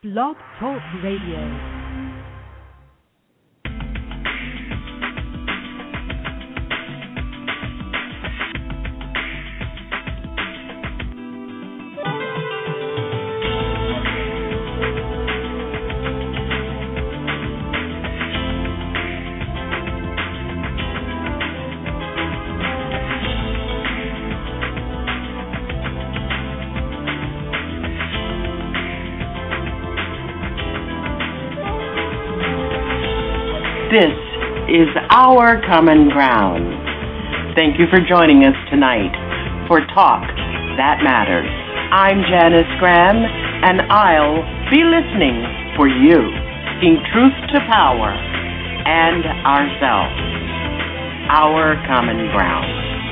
Blog Talk Radio. This is Our Common Ground. Thank you for joining us tonight for Talk That Matters. I'm Janice Graham, and I'll be listening for you, seeking truth to power and ourselves. Our Common Ground.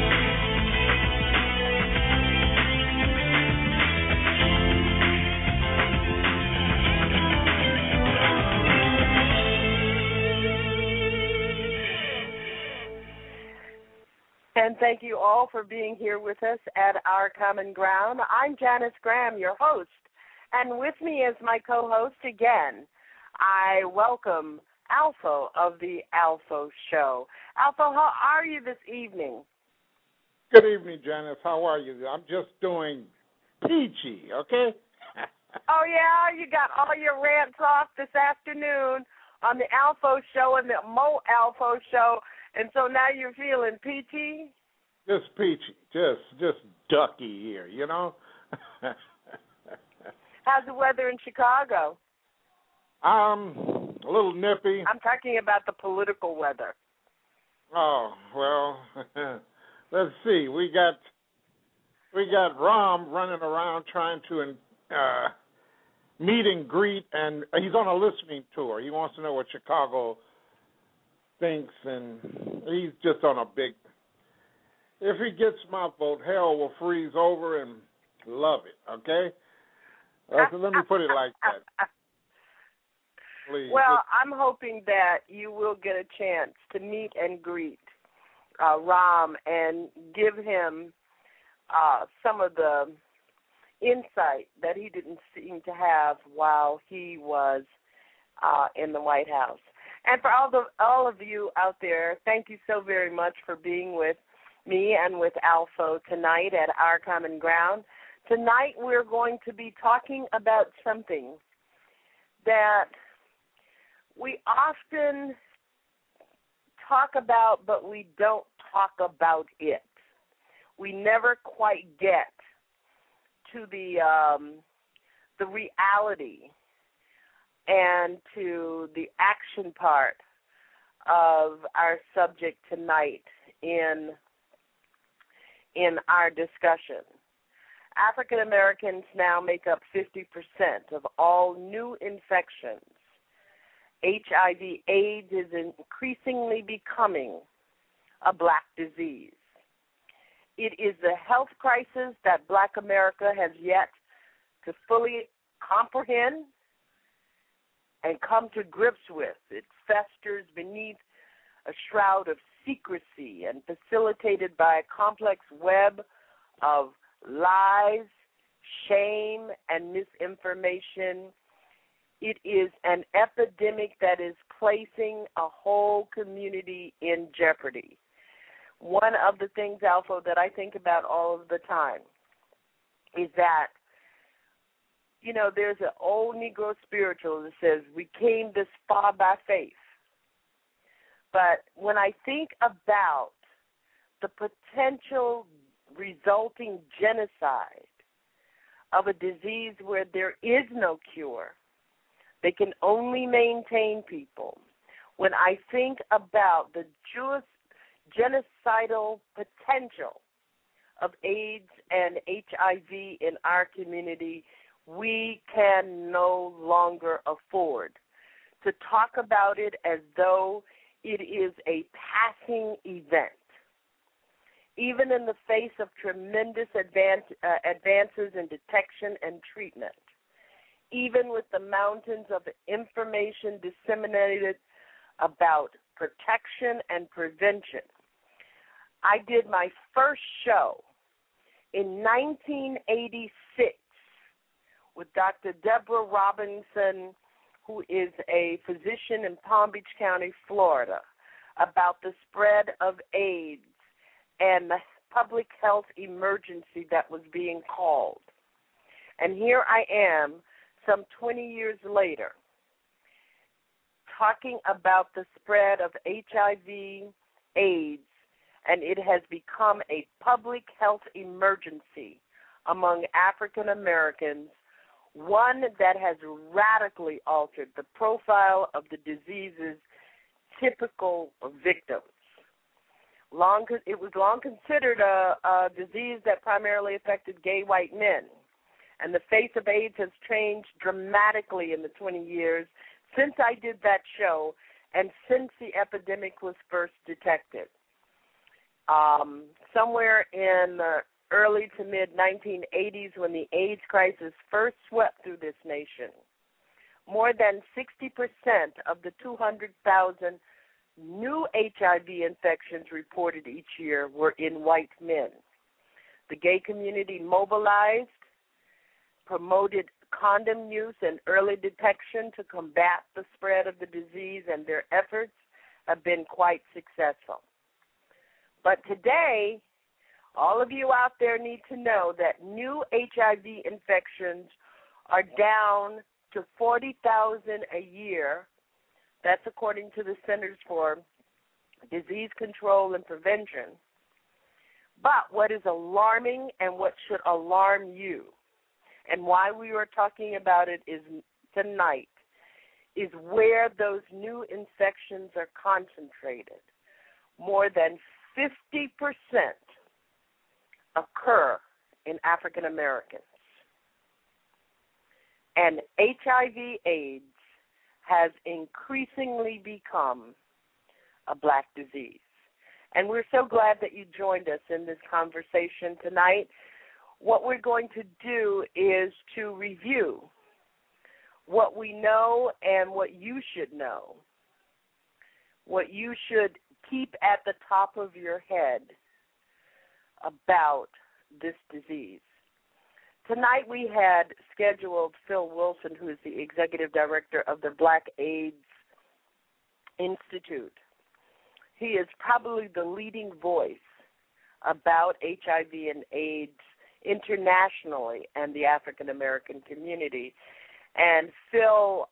And thank you all for being here with us at Our Common Ground. I'm Janice Graham, your host, and with me is my co-host again. I welcome Alpha of the Alpha Show. Alpha, how are you this evening? Good evening, Janice. How are you? I'm just doing peachy, okay? Oh, yeah? You got all your rants off this afternoon on the Alpha Show and the Mo Alpha Show. And so now you're feeling peachy? Just peachy, just ducky here, you know? How's the weather in Chicago? A little nippy. I'm talking about the political weather. Oh, well, let's see. We got Rom running around trying to meet and greet, and he's on a listening tour. He wants to know what Chicago thinks, and he's just on a big. If he gets my vote, hell will freeze over and love it. Okay, so let me put it like that. Please. Well, I'm hoping that you will get a chance to meet and greet Rom and give him some of the insight that he didn't seem to have while he was in the White House. And for all of you out there, thank you so very much for being with me and with Alpha tonight at Our Common Ground. Tonight we're going to be talking about something that we often talk about, but we don't talk about it. We never quite get to the reality and to the action part of our subject tonight in our discussion. African Americans now make up 50% of all new infections. HIV/AIDS is increasingly becoming a black disease. It is the health crisis that Black America has yet to fully comprehend and come to grips with. It festers beneath a shroud of secrecy and facilitated by a complex web of lies, shame, and misinformation. It is an epidemic that is placing a whole community in jeopardy. One of the things, Alpha, that I think about all of the time is that, you know, there's an old Negro spiritual that says we came this far by faith. But when I think about the potential resulting genocide of a disease where there is no cure, they can only maintain people. When I think about the genocidal potential of AIDS and HIV in our community, we can no longer afford to talk about it as though it is a passing event. Even in the face of tremendous advances in detection and treatment, even with the mountains of information disseminated about protection and prevention. I did my first show in 1986 with Dr. Deborah Robinson, who is a physician in Palm Beach County, Florida, about the spread of AIDS and the public health emergency that was being called. And here I am, some 20 years later, talking about the spread of HIV, AIDS, and it has become a public health emergency among African Americans, one that has radically altered the profile of the disease's typical victims. It was long considered a disease that primarily affected gay white men, and the face of AIDS has changed dramatically in the 20 years since I did that show and since the epidemic was first detected. Somewhere in the early to mid-1980s, when the AIDS crisis first swept through this nation, more than 60% of the 200,000 new HIV infections reported each year were in white men. The gay community mobilized, promoted condom use and early detection to combat the spread of the disease, and their efforts have been quite successful. But today, all of you out there need to know that new HIV infections are down to 40,000 a year. That's according to the Centers for Disease Control and Prevention. But what is alarming and what should alarm you, and why we are talking about it tonight, is where those new infections are concentrated. More than 50% occur in African Americans. And HIV/AIDS has increasingly become a black disease. And we're so glad that you joined us in this conversation tonight. What we're going to do is to review what we know and what you should know, what you should keep at the top of your head about this disease. Tonight we had scheduled Phil Wilson, who is the executive director of the Black AIDS Institute. He is probably the leading voice about HIV and AIDS internationally and the African American community. And Phil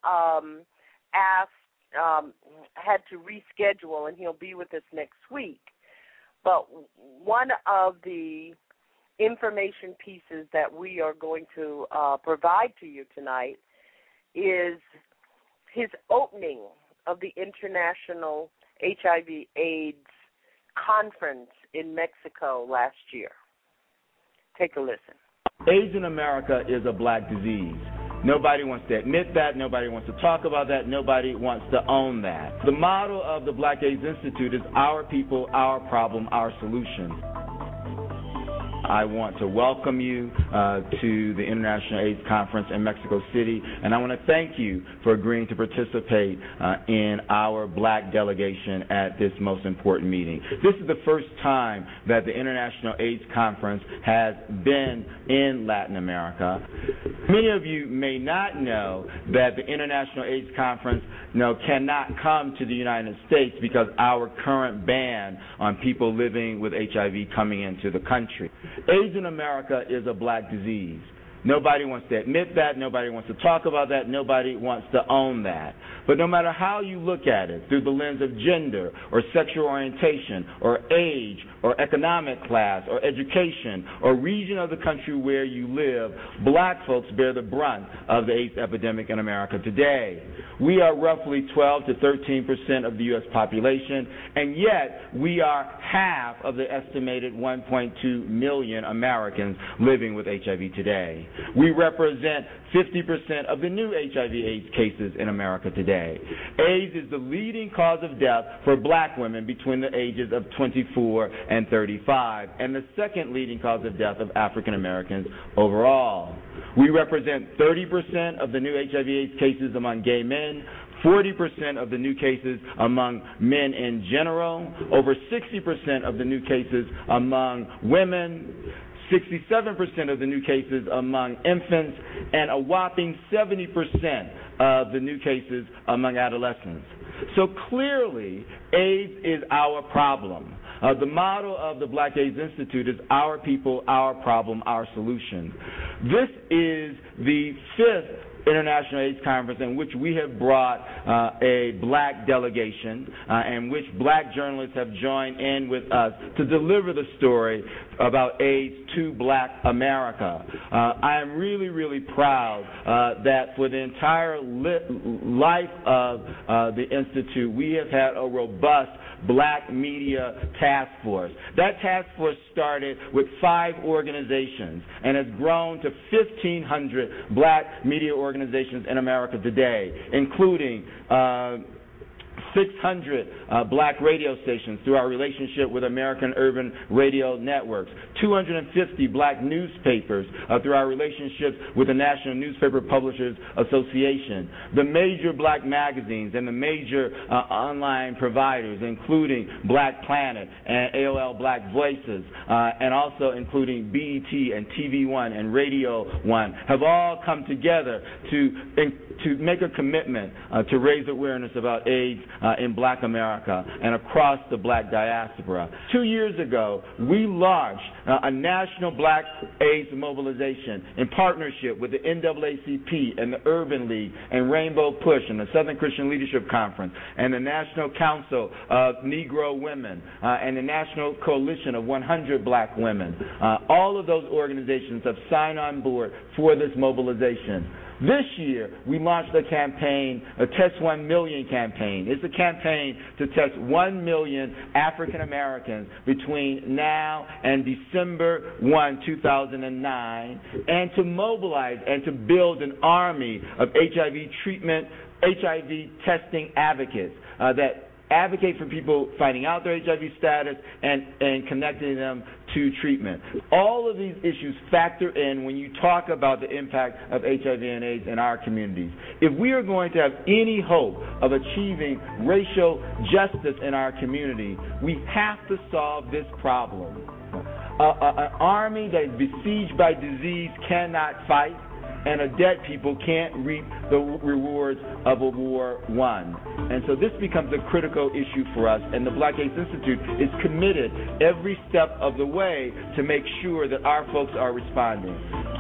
had to reschedule, and he'll be with us next week. But one of the information pieces that we are going to provide to you tonight is his opening of the International HIV/AIDS Conference in Mexico last year. Take a listen. AIDS in America is a black disease. Nobody wants to admit that. Nobody wants to talk about that. Nobody wants to own that. The motto of the Black AIDS Institute is our people, our problem, our solution. I want to welcome you to the International AIDS Conference in Mexico City, and I want to thank you for agreeing to participate in our black delegation at this most important meeting. This is the first time that the International AIDS Conference has been in Latin America. Many of you may not know that the International AIDS Conference cannot come to the United States because our current ban on people living with HIV coming into the country. AIDS in America is a black disease. Nobody wants to admit that. Nobody wants to talk about that. Nobody wants to own that. But no matter how you look at it, through the lens of gender or sexual orientation or age or economic class or education or region of the country where you live, black folks bear the brunt of the AIDS epidemic in America today. We are roughly 12 to 13% of the U.S. population, and yet we are half of the estimated 1.2 million Americans living with HIV today. We represent 50% of the new HIV/AIDS cases in America today. AIDS is the leading cause of death for black women between the ages of 24 and 35, and the second leading cause of death of African Americans overall. We represent 30% of the new HIV/AIDS cases among gay men, 40% of the new cases among men in general, over 60% of the new cases among women, 67% of the new cases among infants, and a whopping 70% of the new cases among adolescents. So clearly, AIDS is our problem. The motto of the Black AIDS Institute is our people, our problem, our solution. This is the 5th International AIDS Conference in which we have brought a black delegation in which black journalists have joined in with us to deliver the story about AIDS to black America. I am really, really proud that for the entire life of the Institute, we have had a robust Black Media Task Force. That task force started with 5 organizations and has grown to 1,500 black media organizations in America today, including 600 black radio stations through our relationship with American Urban Radio Networks, 250 black newspapers through our relationships with the National Newspaper Publishers Association, the major black magazines and the major online providers, including Black Planet and AOL Black Voices, and also including BET and TV One and Radio One, have all come together to make a commitment to raise awareness about AIDS in black America and across the black diaspora. 2 years ago, we launched a national black AIDS mobilization in partnership with the NAACP and the Urban League and Rainbow Push and the Southern Christian Leadership Conference and the National Council of Negro Women and the National Coalition of 100 Black Women. All of those organizations have signed on board for this mobilization. This year, we launched a campaign, a Test 1 Million campaign. It's a campaign to test 1 million African Americans between now and December 1, 2009, and to mobilize and to build an army of HIV treatment, HIV testing advocates that advocate for people finding out their HIV status and connecting them to treatment. All of these issues factor in when you talk about the impact of HIV and AIDS in our communities. If we are going to have any hope of achieving racial justice in our community, we have to solve this problem. An army that is besieged by disease cannot fight, and a dead people can't reap the rewards of a war won. And so this becomes a critical issue for us, and the Black AIDS Institute is committed every step of the way to make sure that our folks are responding.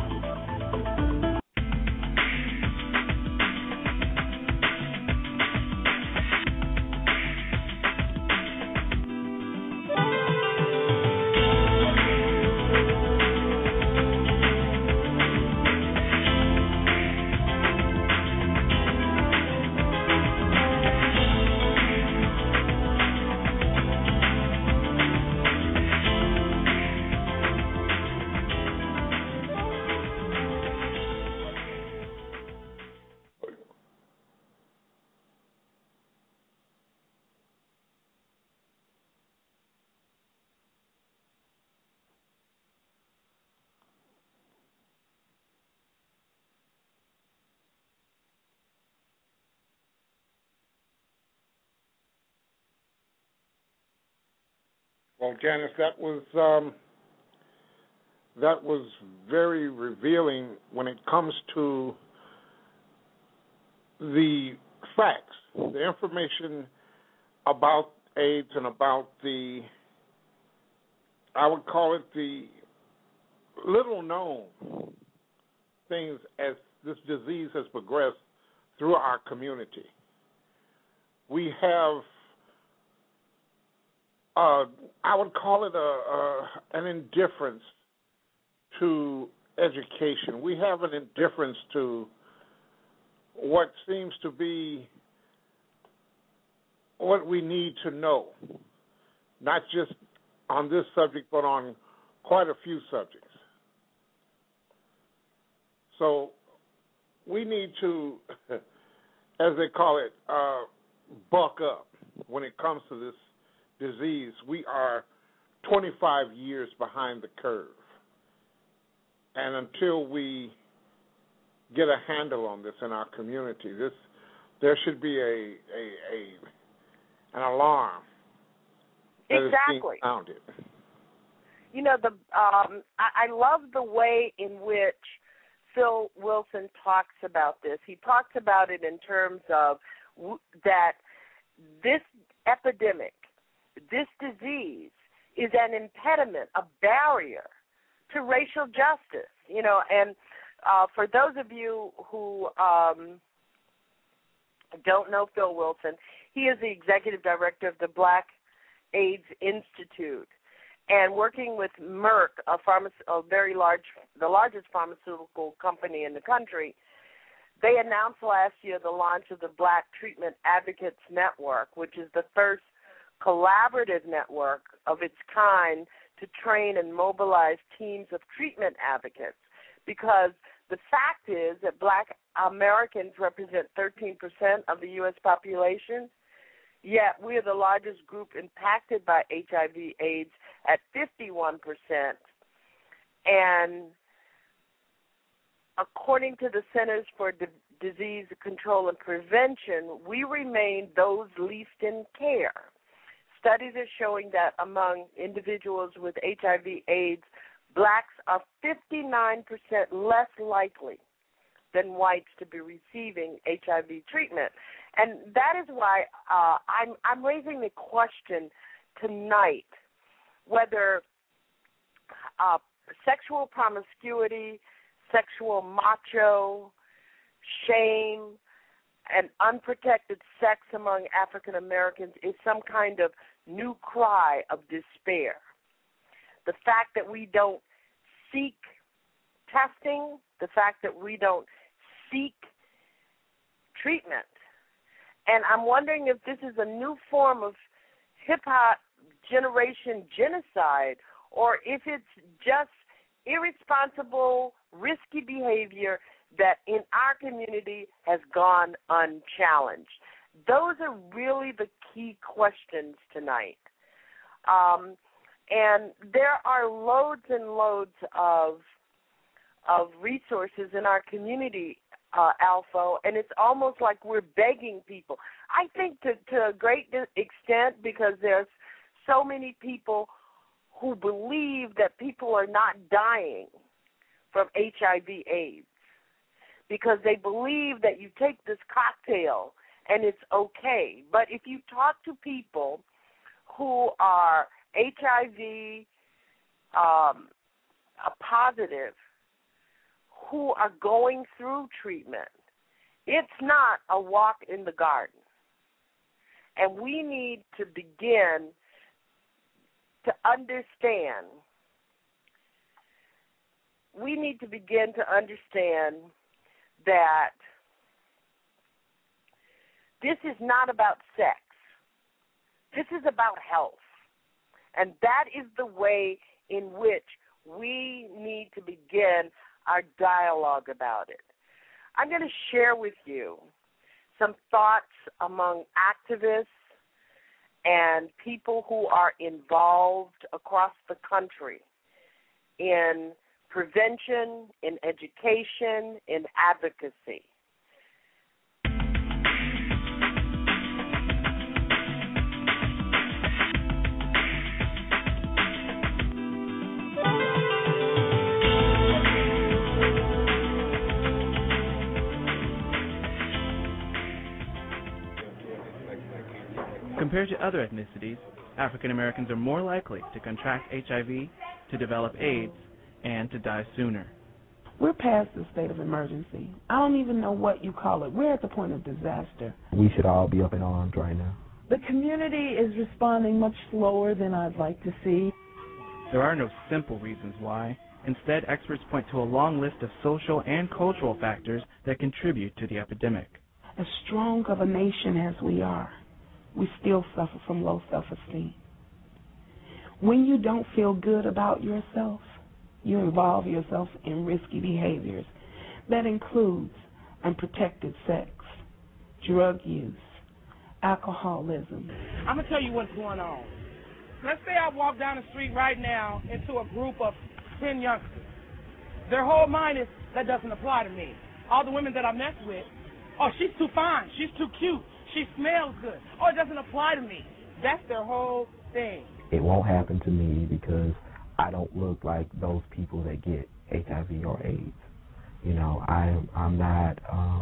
Well, Janice, that was very revealing when it comes to the facts, the information about AIDS and about I would call it the little known things as this disease has progressed through our community. We have I would call it an indifference to education. We have an indifference to what seems to be what we need to know, not just on this subject, but on quite a few subjects. So we need to, as they call it, buck up when it comes to this disease. We are 25 years behind the curve. And until we get a handle on this in our community, there should be an alarm that is being sounded. You know, I love the way in which Phil Wilson talks about this. He talks about it in terms of that this epidemic, this disease, is an impediment, a barrier to racial justice. You know, and for those of you who don't know Phil Wilson, he is the executive director of the Black AIDS Institute, and working with Merck, the largest pharmaceutical company in the country. They announced last year the launch of the Black Treatment Advocates Network, which is the first collaborative network of its kind to train and mobilize teams of treatment advocates, because the fact is that Black Americans represent 13% of the U.S. population, yet we are the largest group impacted by HIV/AIDS at 51%. And according to the Centers for Disease Control and Prevention, we remain those least in care. Studies are showing that among individuals with HIV/AIDS, blacks are 59% less likely than whites to be receiving HIV treatment. And that is why I'm raising the question tonight whether sexual promiscuity, sexual macho, shame, and unprotected sex among African Americans is some kind of new cry of despair. The fact that we don't seek testing, the fact that we don't seek treatment. And I'm wondering if this is a new form of hip-hop generation genocide, or if it's just irresponsible, risky behavior that in our community has gone unchallenged. Those are really the key questions tonight. And there are loads and loads of resources in our community, Alpha, and it's almost like we're begging people. I think to a great extent because there's so many people who believe that people are not dying from HIV/AIDS because they believe that you take this cocktail and it's okay. But if you talk to people who are HIV positive, who are going through treatment, it's not a walk in the garden. And we need to begin to understand. We need to begin to understand that this is not about sex. This is about health. And that is the way in which we need to begin our dialogue about it. I'm going to share with you some thoughts among activists and people who are involved across the country in prevention, in education, in advocacy. Compared to other ethnicities, African Americans are more likely to contract HIV, to develop AIDS, and to die sooner. We're past the state of emergency. I don't even know what you call it. We're at the point of disaster. We should all be up in arms right now. The community is responding much slower than I'd like to see. There are no simple reasons why. Instead, experts point to a long list of social and cultural factors that contribute to the epidemic. As strong of a nation as we are, we still suffer from low self-esteem. When you don't feel good about yourself, you involve yourself in risky behaviors. That includes unprotected sex, drug use, alcoholism. I'm going to tell you what's going on. Let's say I walk down the street right now into a group of 10 youngsters. Their whole mind is, that doesn't apply to me. All the women that I mess with, oh, she's too fine, she's too cute, she smells good. Oh, it doesn't apply to me. That's their whole thing. It won't happen to me because I don't look like those people that get HIV or AIDS. You know, I'm not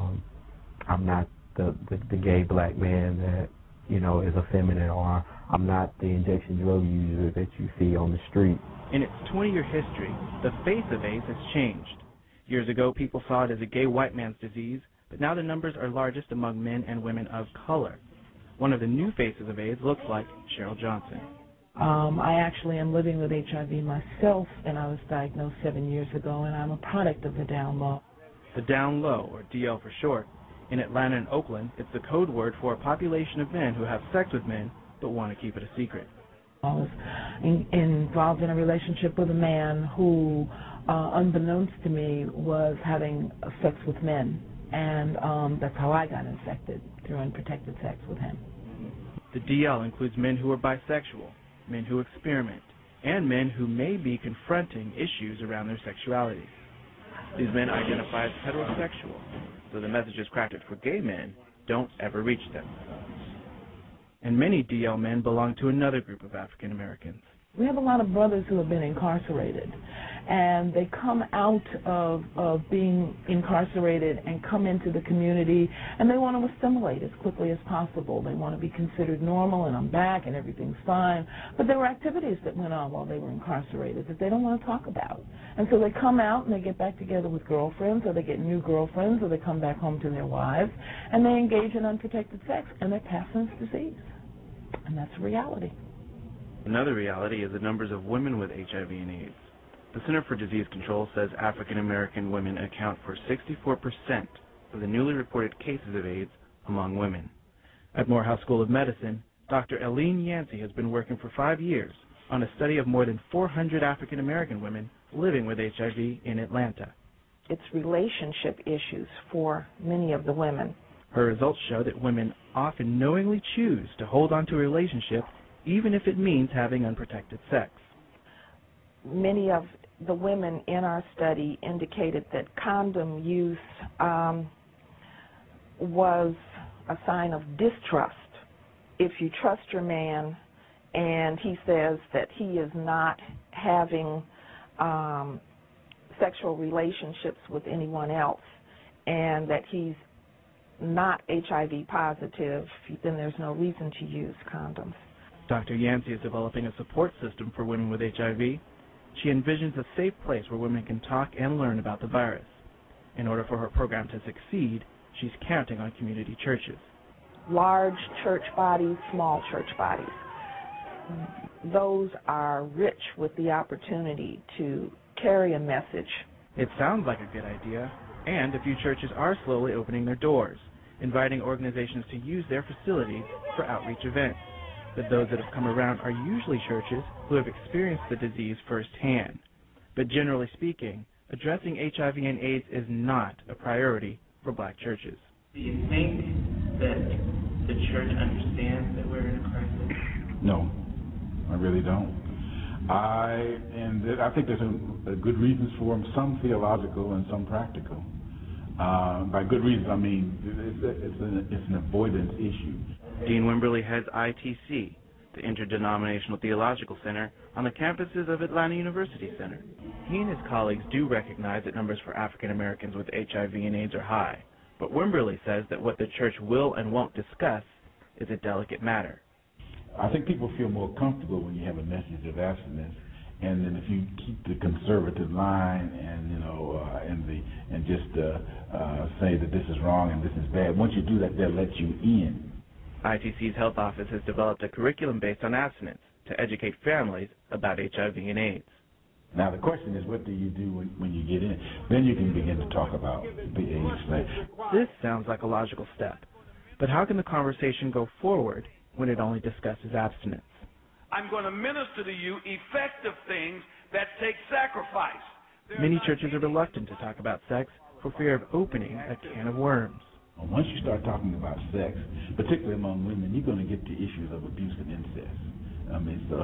the gay black man that, you know, is effeminate, or I'm not the injection drug user that you see on the street. In its 20-year history, the face of AIDS has changed. Years ago, people saw it as a gay white man's disease, but now the numbers are largest among men and women of color. One of the new faces of AIDS looks like Cheryl Johnson. I actually am living with HIV myself, and I was diagnosed 7 years ago, and I'm a product of the down low. The down low, or DL for short, in Atlanta and Oakland, it's the code word for a population of men who have sex with men but want to keep it a secret. I was involved in a relationship with a man who, unbeknownst to me, was having sex with men, and that's how I got infected, through unprotected sex with him. The DL includes men who are bisexual, men who experiment, and men who may be confronting issues around their sexuality. These men identify as heterosexual, so the messages crafted for gay men don't ever reach them. And many DL men belong to another group of African Americans. We have a lot of brothers who have been incarcerated, and they come out of being incarcerated and come into the community, and they want to assimilate as quickly as possible. They want to be considered normal, and I'm back, and everything's fine. But there were activities that went on while they were incarcerated that they don't want to talk about. And so they come out, and they get back together with girlfriends, or they get new girlfriends, or they come back home to their wives, and they engage in unprotected sex, and they're passing this disease. And that's a reality. Another reality is the numbers of women with HIV and AIDS. The Center for Disease Control says African American women account for 64% of the newly reported cases of AIDS among women. At Morehouse School of Medicine, Dr. Eileen Yancey has been working for 5 years on a study of more than 400 African American women living with HIV in Atlanta. It's relationship issues for many of the women. Her results show that women often knowingly choose to hold on to a relationship even if it means having unprotected sex. Many of the women in our study indicated that condom use was a sign of distrust. If you trust your man and he says that he is not having sexual relationships with anyone else and that he's not HIV positive, then there's no reason to use condoms. Dr. Yancey is developing a support system for women with HIV. She envisions a safe place where women can talk and learn about the virus. In order for her program to succeed, she's counting on community churches. Large church bodies, small church bodies. Those are rich with the opportunity to carry a message. It sounds like a good idea, and a few churches are slowly opening their doors, inviting organizations to use their facilities for outreach events. But those that have come around are usually churches who have experienced the disease firsthand. But generally speaking, addressing HIV and AIDS is not a priority for black churches. Do you think that the church understands that we're in a crisis? No, I really don't. I think there's a good reasons for them, some theological and some practical. By good reasons, I mean it's an avoidance issue. Dean Wimberly heads ITC, the Interdenominational Theological Center, on the campuses of Atlanta University Center. He and his colleagues do recognize that numbers for African Americans with HIV and AIDS are high, but Wimberly says that what the church will and won't discuss is a delicate matter. I think people feel more comfortable when you have a message of abstinence, and then if you keep the conservative line and just say that this is wrong and this is bad, once you do that, they'll let you in. ITC's health office has developed a curriculum based on abstinence to educate families about HIV and AIDS. Now the question is, what do you do when you get in? Then you can begin to talk about the AIDS thing. This sounds like a logical step, but how can the conversation go forward when it only discusses abstinence? I'm going to minister to you effective things that take sacrifice. Many churches are reluctant to talk about sex for fear of opening a can of worms. Once you start talking about sex, particularly among women, you're going to get to issues of abuse and incest. I mean, so,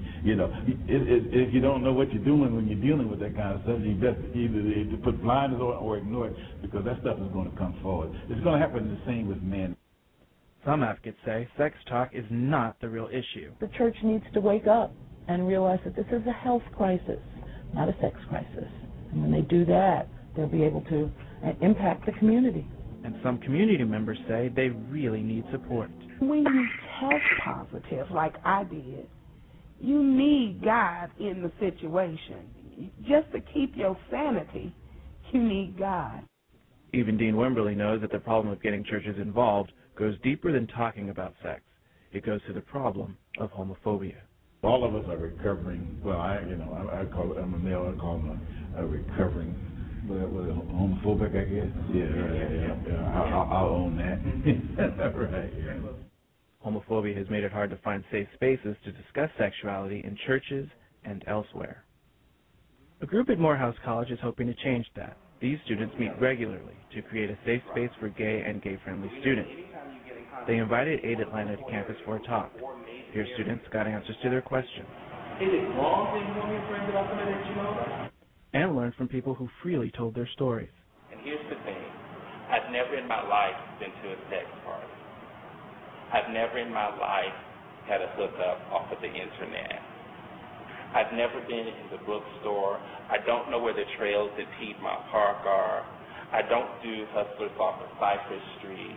if you don't know what you're doing when you're dealing with that kind of stuff, you best either put blinders on or ignore it, because that stuff is going to come forward. It's going to happen the same with men. Some advocates say sex talk is not the real issue. The church needs to wake up. and realize that this is a health crisis, not a sex crisis. And when they do that, they'll be able to impact the community. And some community members say they really need support. When you test positive, like I did, you need God in the situation. Just to keep your sanity, you need God. Even Dean Wimberly knows that the problem of getting churches involved goes deeper than talking about sex. It goes to the problem of homophobia. All of us are recovering. Well, I call it. I'm a male. I call them a recovering. Homophobic, I guess. Yeah. I'll own that. Right. Yeah. Homophobia has made it hard to find safe spaces to discuss sexuality in churches and elsewhere. A group at Morehouse College is hoping to change that. These students meet regularly to create a safe space for gay and gay-friendly students. They invited Aid Atlanta to campus for a talk. Here, students got answers to their questions. Is it wrong to inform your friends about something that you know about? And learned from people who freely told their stories. And here's the thing. I've never in my life been to a sex party. I've never in my life had a hookup off of the internet. I've never been in the bookstore. I don't know where the trails at Piedmont Park are. I don't do hustlers off of Cypress Street.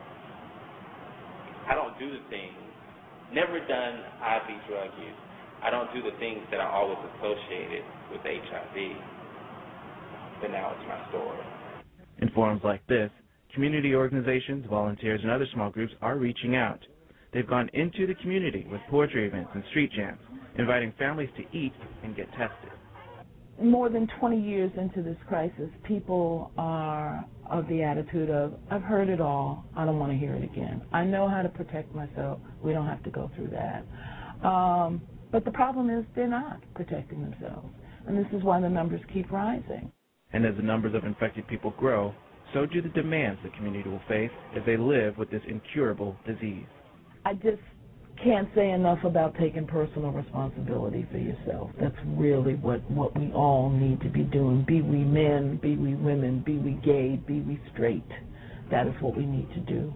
I don't do the things. Never done IV drug use. I don't do the things that are always associated with HIV. But now it's my story. In forums like this, community organizations, volunteers, and other small groups are reaching out. They've gone into the community with poetry events and street jams, inviting families to eat and get tested. More than 20 years into this crisis, people are of the attitude of, I've heard it all, I don't want to hear it again. I know how to protect myself, we don't have to go through that. But the problem is they're not protecting themselves, and this is why the numbers keep rising. And as the numbers of infected people grow, so do the demands the community will face as they live with this incurable disease. I just can't say enough about taking personal responsibility for yourself. That's really what we all need to be doing. Be we men, be we women, be we gay, be we straight. That is what we need to do.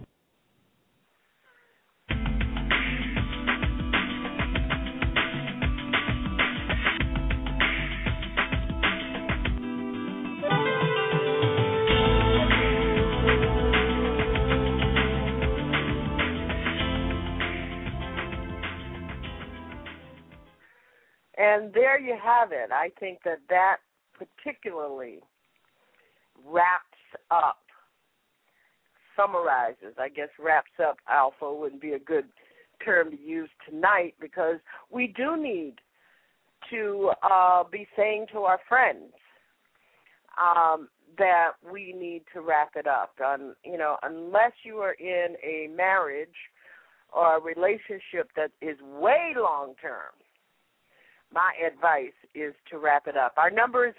And there you have it. I think that particularly wraps up, summarizes, wraps up, alpha wouldn't be a good term to use tonight, because we do need to be saying to our friends that we need to wrap it up. Unless you are in a marriage or a relationship that is way long-term, my advice is to wrap it up. Our number is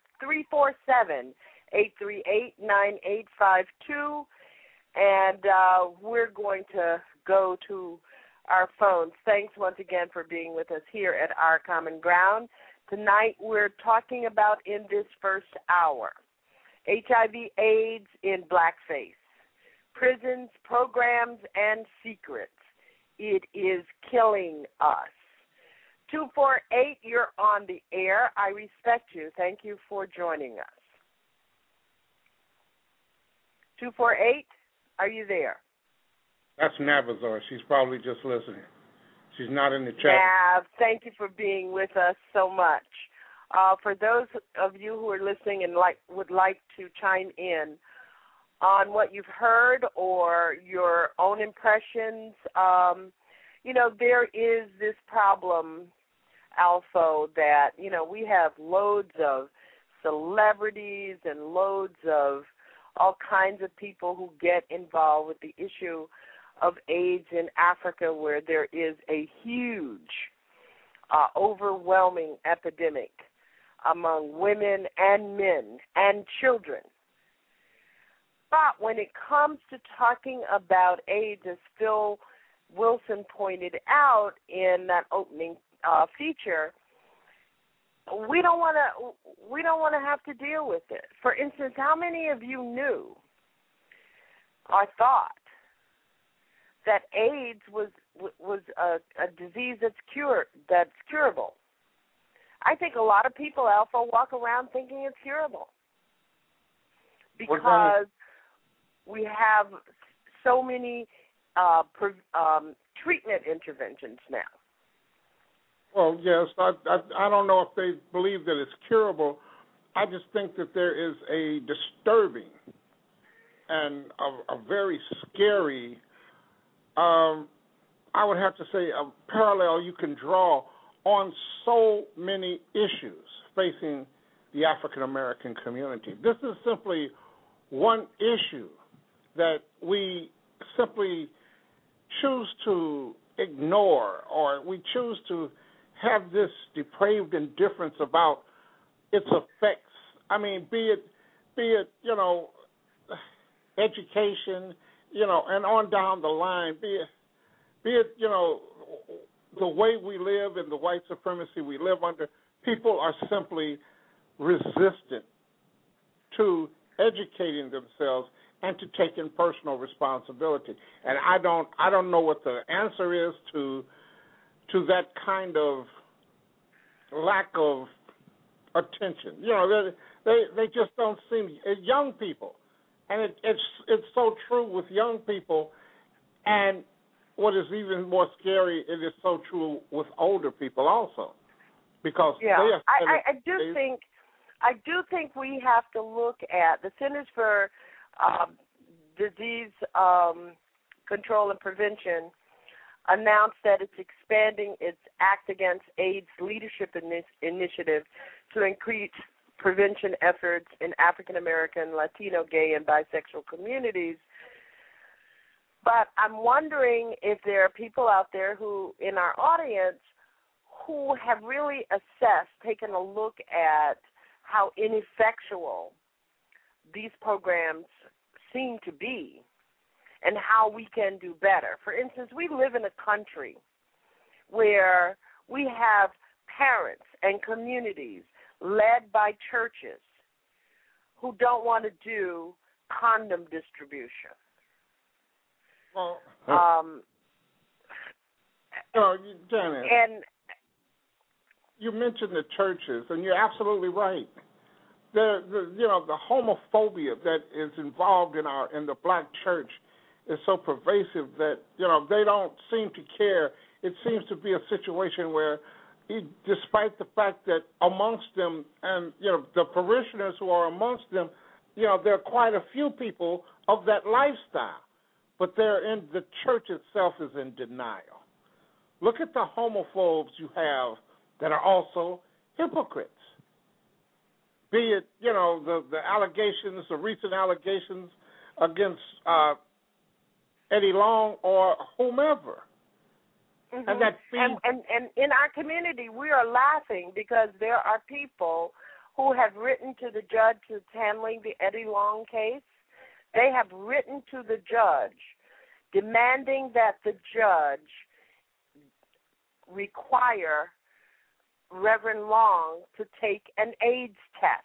1-347-838-9852, and we're going to go to our phones. Thanks once again for being with us here at Our Common Ground. Tonight we're talking about, in this first hour, HIV/AIDS in blackface, prisons, programs, and secrets. It is killing us. 248, you're on the air. I respect you. Thank you for joining us. 248, are you there? That's Navazor. She's probably just listening. She's not in the chat. Nav, thank you for being with us so much. For those of you who are listening and would like to chime in on what you've heard or your own impressions, there is this problem, Alpha, that, we have loads of celebrities and loads of all kinds of people who get involved with the issue of AIDS in Africa, where there is a huge, overwhelming epidemic among women and men and children. But when it comes to talking about AIDS, as Phil Wilson pointed out in that opening feature, we don't want to have to deal with it. For instance, how many of you knew or thought that AIDS was a disease that's curable. I think a lot of people, Alpha, walk around thinking it's curable because we have so many treatment interventions now. Well, yes, I don't know if they believe that it's curable. I just think that there is a disturbing and a very scary, I would have to say, a parallel you can draw on so many issues facing the African American community. This is simply one issue that we simply choose to ignore, or we choose to have this depraved indifference about its effects. I mean, be it education, and on down the line, be it the way we live and the white supremacy we live under. People are simply resistant to educating themselves and to taking personal responsibility. And I don't know what the answer is to that kind of lack of attention. They just don't seem young people, and it's so true with young people. And what is even more scary, it is so true with older people also, because I do think we have to look at the Centers for Disease Control and Prevention announced that it's expanding its Act Against AIDS leadership initiative to increase prevention efforts in African American, Latino, gay, and bisexual communities. But I'm wondering if there are people out there who, in our audience, who have really assessed, taken a look at how ineffectual these programs seem to be and how we can do better. For instance, we live in a country where we have parents and communities led by churches who don't want to do condom distribution. Well, Janet, and you mentioned the churches, and you're absolutely right. The homophobia that is involved in the black church is so pervasive that they don't seem to care. It seems to be a situation where, despite the fact that amongst them and the parishioners who are amongst them, there are quite a few people of that lifestyle, but the church itself is in denial. Look at the homophobes you have that are also hypocrites. Be it the allegations, the recent allegations against Eddie Long or whomever. Mm-hmm. And that and in our community, we are laughing because there are people who have written to the judge who's handling the Eddie Long case. They have written to the judge demanding that the judge require Reverend Long to take an AIDS test.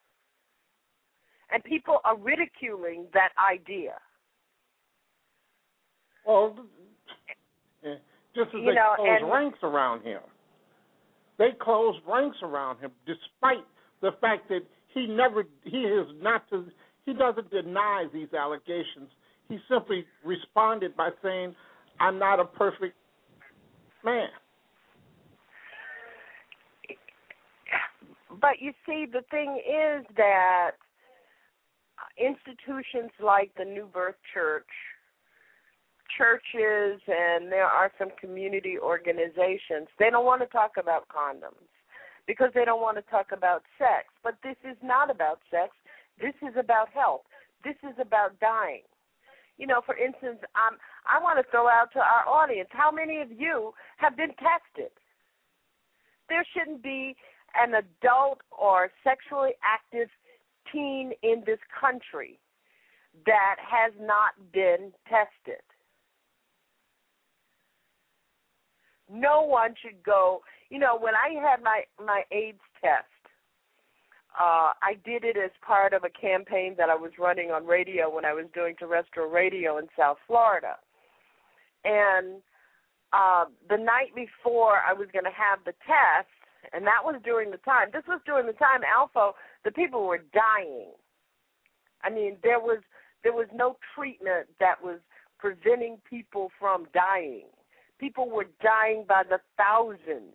And people are ridiculing that idea. Well, just as they closed ranks around him. They closed ranks around him despite the fact that he doesn't deny these allegations. He simply responded by saying, "I'm not a perfect man." But you see, the thing is that institutions like the New Birth Church, churches, and there are some community organizations, they don't want to talk about condoms because they don't want to talk about sex. But this is not about sex. This is about health. This is about dying. For instance, I want to throw out to our audience, how many of you have been tested? There shouldn't be an adult or sexually active teen in this country that has not been tested. No one should go. When I had my AIDS test, I did it as part of a campaign that I was running on radio when I was doing terrestrial radio in South Florida. And the night before I was going to have the test, and that was during the time. This was during the time, Alpha, the people were dying. I mean, there was no treatment that was preventing people from dying. People were dying by the thousands.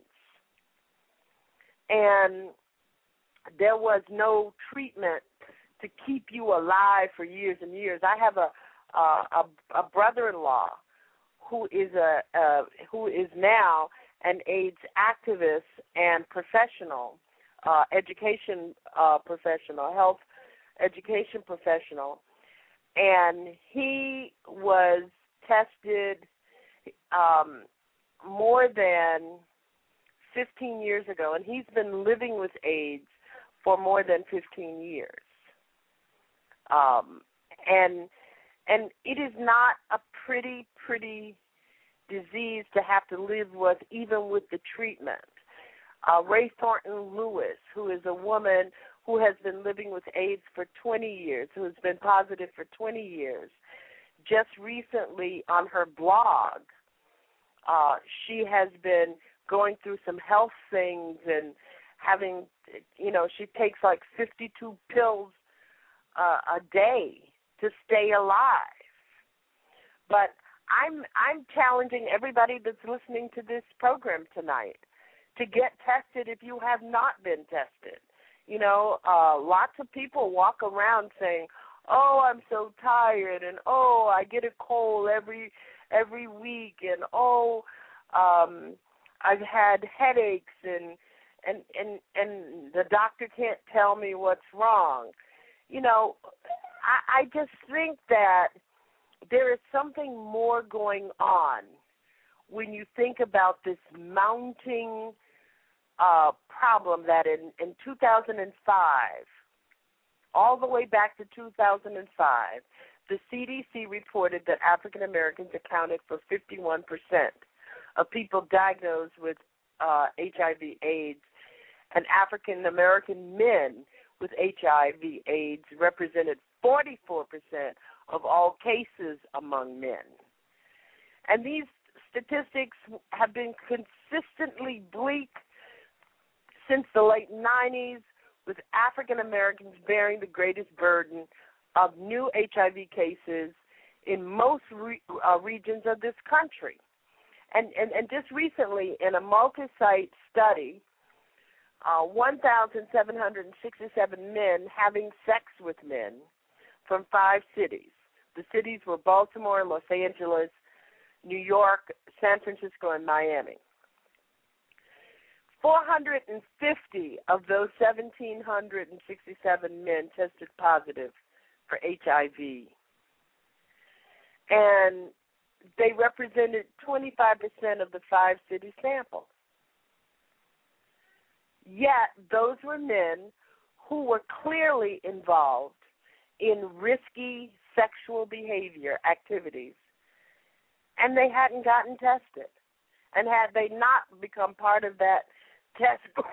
And there was no treatment to keep you alive for years and years. I have a brother-in-law who is now an AIDS activist and professional, education professional, health education professional, and he was tested more than 15 years ago, and he's been living with AIDS for more than 15 years. And it is not a pretty disease to have to live with, even with the treatment. Ray Thornton Lewis, who is a woman who has been living with AIDS for 20 years, who has been positive for 20 years, just recently on her blog, she has been going through some health things and having, she takes like 52 pills a day to stay alive. But I'm challenging everybody that's listening to this program tonight to get tested if you have not been tested. Lots of people walk around saying, "Oh, I'm so tired," and "Oh, I get a cold every week," and "Oh, I've had headaches," and the doctor can't tell me what's wrong. I just think that there is something more going on when you think about this mounting problem that in 2005, all the way back to 2005, the CDC reported that African Americans accounted for 51% of people diagnosed with HIV/AIDS, and African American men with HIV/AIDS represented 44% of all cases among men. And these statistics have been consistently bleak since the late 90s, with African Americans bearing the greatest burden of new HIV cases in most regions of this country. And just recently, in a multi-site study, 1,767 men having sex with men from 5 cities. The cities were Baltimore, Los Angeles, New York, San Francisco, and Miami. 450 of those 1,767 men tested positive for HIV. And they represented 25% of the 5-city sample. Yet those were men who were clearly involved in risky sexual behavior activities, and they hadn't gotten tested. And had they not become part of that test group,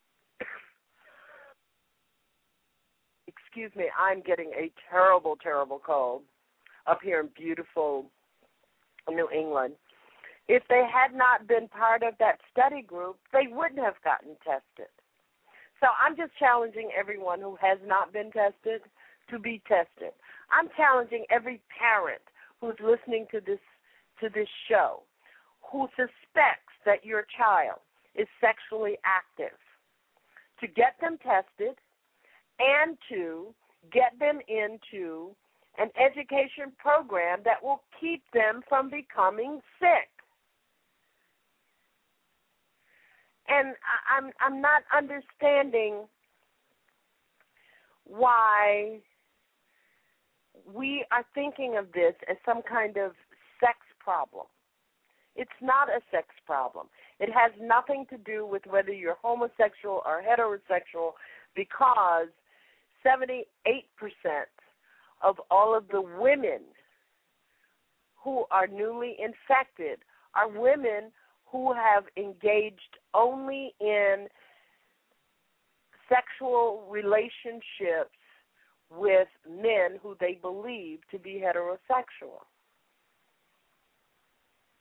excuse me, I'm getting a terrible, terrible cold up here in beautiful New England. If they had not been part of that study group, they wouldn't have gotten tested. So I'm just challenging everyone who has not been tested to be tested. I'm challenging every parent who's listening to this show who suspects that your child is sexually active to get them tested and to get them into an education program that will keep them from becoming sick. And I'm not understanding why we are thinking of this as some kind of sex problem. It's not a sex problem. It has nothing to do with whether you're homosexual or heterosexual, because 78% of all of the women who are newly infected are women who have engaged only in sexual relationships with men who they believe to be heterosexual.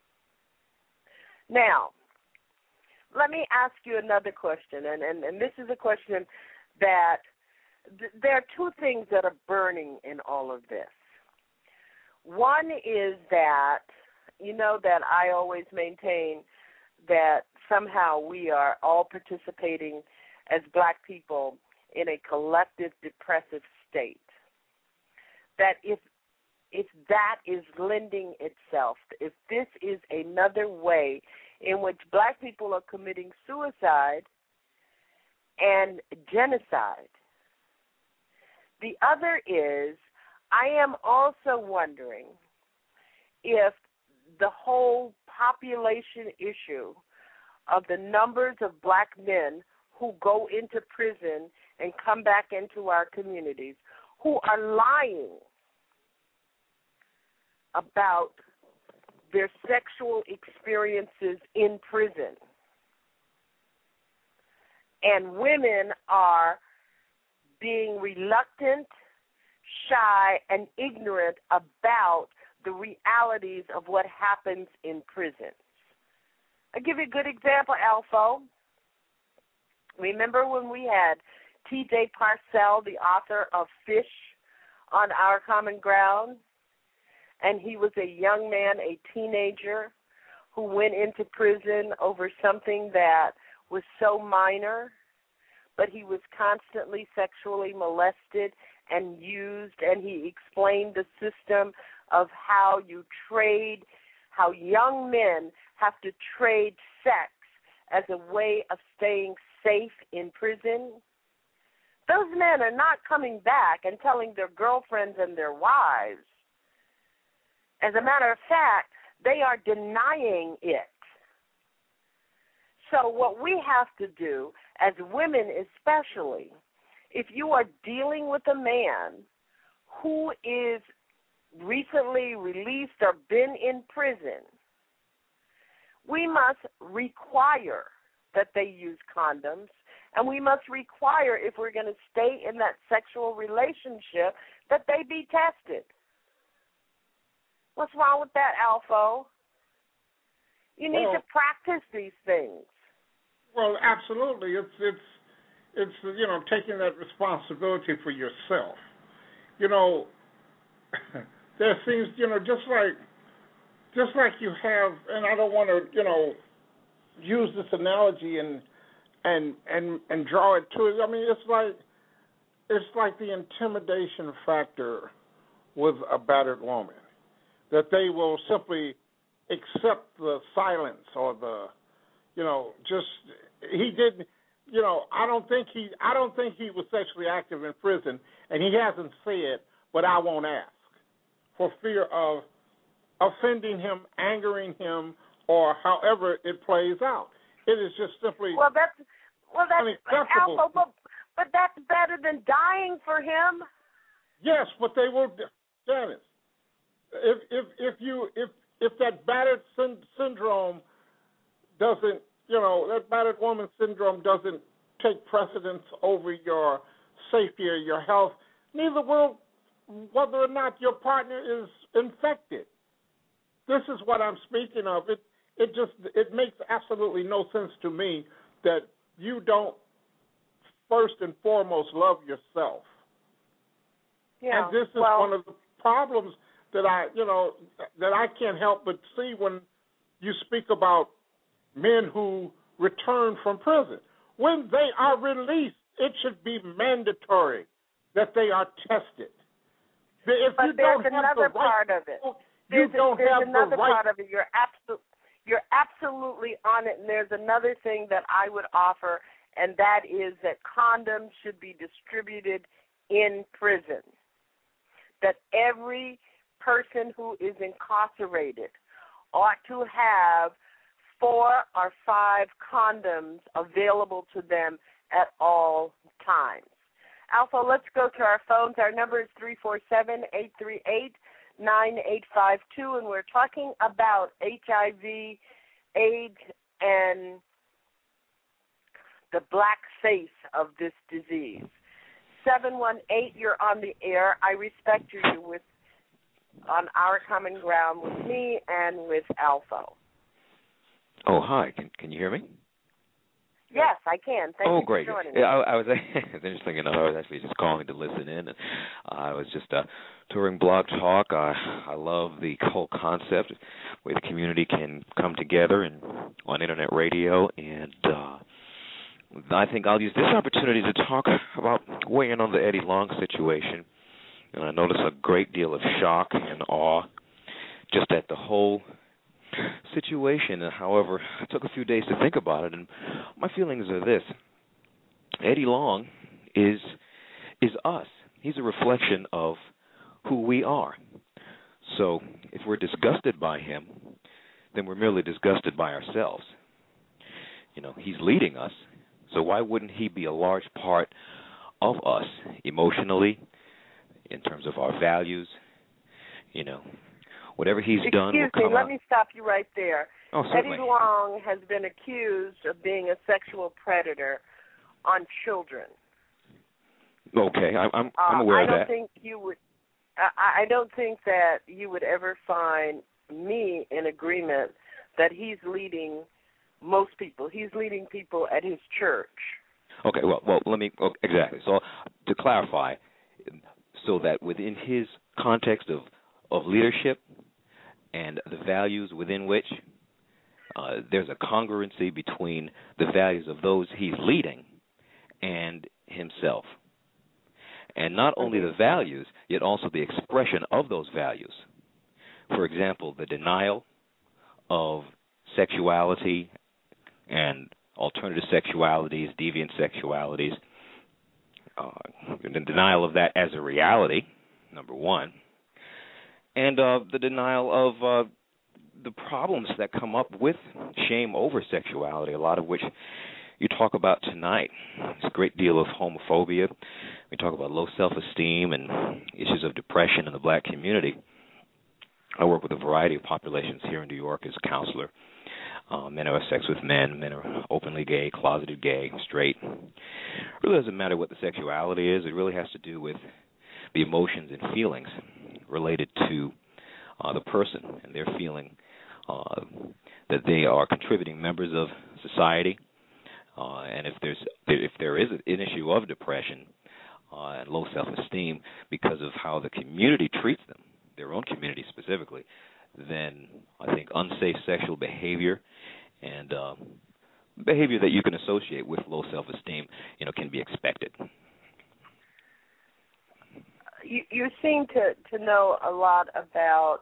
Now, let me ask you another question, and this is a question that there are two things that are burning in all of this. One is that, you know, that I always maintain that somehow we are all participating as black people in a collective depressive state. That if that is lending itself, if this is another way in which black people are committing suicide and genocide. The other is, I am also wondering if the whole population issue of the numbers of black men who go into prison and come back into our communities, who are lying about their sexual experiences in prison. And women are being reluctant, shy, and ignorant about the realities of what happens in prisons. I'll give you a good example, Alpha. Remember when we had T.J. Parcell, the author of Fish, on Our Common Ground? And he was a young man, a teenager, who went into prison over something that was so minor, but he was constantly sexually molested and used, and he explained the system of how you trade, how young men have to trade sex as a way of staying safe in prison. Those men are not coming back and telling their girlfriends and their wives. As a matter of fact, they are denying it. So what we have to do, as women especially, if you are dealing with a man who is recently released or been in prison, we must require that they use condoms, and we must require, if we're going to stay in that sexual relationship, that they be tested. What's wrong with that, Alpha? You need to practice these things. Well, absolutely. It's you know, taking that responsibility for yourself. You know, there seems, you know, just like you have, and I don't want to, you know, use this analogy and draw it to it. I mean, it's like the intimidation factor with a battered woman, that they will simply accept the silence or the, you know, just he didn't, you know, I don't think he was sexually active in prison, and he hasn't said, but I won't ask, for fear of offending him, angering him, or however it plays out. It is just simply that's Alpha, but that's better than dying for him. Yes, but they will, Janice. If that battered syndrome doesn't, you know, that battered woman syndrome doesn't take precedence over your safety or your health, neither will whether or not your partner is infected. This is what I'm speaking of. It makes absolutely no sense to me that you don't first and foremost love yourself. Yeah. And this is one of the problems that I can't help but see when you speak about men who return from prison. When they are released, it should be mandatory that they are tested. If but you there's don't another have the right, part of it. You don't have another the right. part of it. You're absolutely on it. And there's another thing that I would offer, and that is that condoms should be distributed in prison. That every person who is incarcerated ought to have 4 or 5 condoms available to them at all times. Alpha, let's go to our phones. Our number is 347-838-9852, and we're talking about HIV, AIDS, and the black face of this disease. 718, you're on the air. I respect you on Our Common Ground with me and with Alpha. Oh, hi. Can you hear me? Yes, I can. Thank you great. for joining me. me. I was interesting enough. I was actually just calling to listen in. And I was just touring Blog Talk. I love the whole concept where the community can come together and on internet radio. And I think I'll use this opportunity to talk about weighing in on the Eddie Long situation. And I noticed a great deal of shock and awe just at the whole situation. However, I took a few days to think about it, and my feelings are this. Eddie Long is us. He's a reflection of who we are. So if we're disgusted by him, then we're merely disgusted by ourselves. You know, he's leading us, so why wouldn't he be a large part of us emotionally, in terms of our values, you know? Whatever he's done will come Excuse me, let out. me stop you right there. Oh, certainly. Eddie Long has been accused of being a sexual predator on children. Okay, I'm aware of that. I don't think that you would ever find me in agreement that he's leading most people. He's leading people at his church. Okay, well, let me exactly. So to clarify, so that within his context of leadership and the values within which there's a congruency between the values of those he's leading and himself. And not only the values, yet also the expression of those values. For example, the denial of sexuality and alternative sexualities, deviant sexualities, the denial of that as a reality, number one, and the denial of the problems that come up with shame over sexuality, a lot of which you talk about tonight. There's a great deal of homophobia. We talk about low self-esteem and issues of depression in the black community. I work with a variety of populations here in New York as a counselor. Men who have sex with men, men who are openly gay, closeted gay, straight. It really doesn't matter what the sexuality is. It really has to do with the emotions and feelings related to the person and their feeling that they are contributing members of society. And if there is an issue of depression and low self-esteem because of how the community treats them, their own community specifically, then I think unsafe sexual behavior and behavior that you can associate with low self-esteem, can be expected. You seem to know a lot about.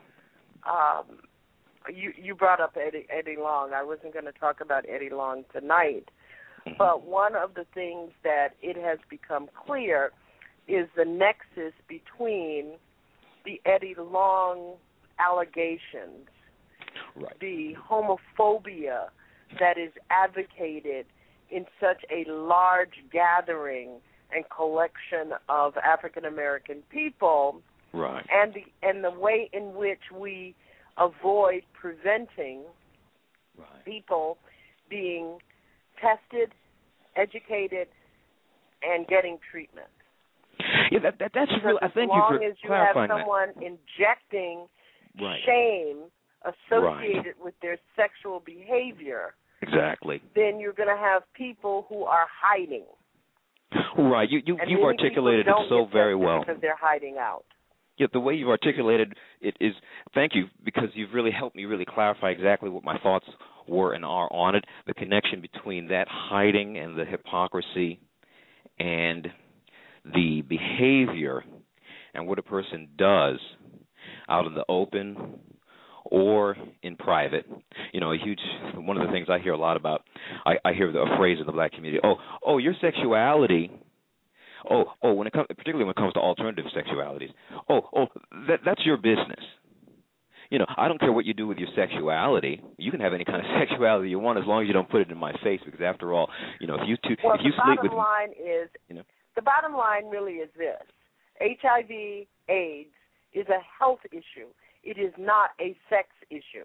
You brought up Eddie Long. I wasn't going to talk about Eddie Long tonight, but one of the things that it has become clear is the nexus between the Eddie Long allegations, right, the homophobia that is advocated in such a large gathering and collection of African American people, right, and the way in which we avoid preventing people being tested, educated, and getting treatment. Yeah, that's real. I thank you for clarifying that. As long as you have someone injecting shame associated with their sexual behavior, exactly, then you're going to have people who are hiding. Right. You've articulated it so very well. Because they're hiding out. Yeah, the way you've articulated it is, thank you, because you've really helped me really clarify exactly what my thoughts were and are on it, the connection between that hiding and the hypocrisy and the behavior and what a person does out in the open or in private. One of the things I hear a lot about, I hear the phrase in the black community, oh, your sexuality, particularly when it comes to alternative sexualities, that's your business. I don't care what you do with your sexuality. You can have any kind of sexuality you want as long as you don't put it in my face, because after all, if you sleep with the bottom line really is this: HIV/AIDS is a health issue. It is not a sex issue.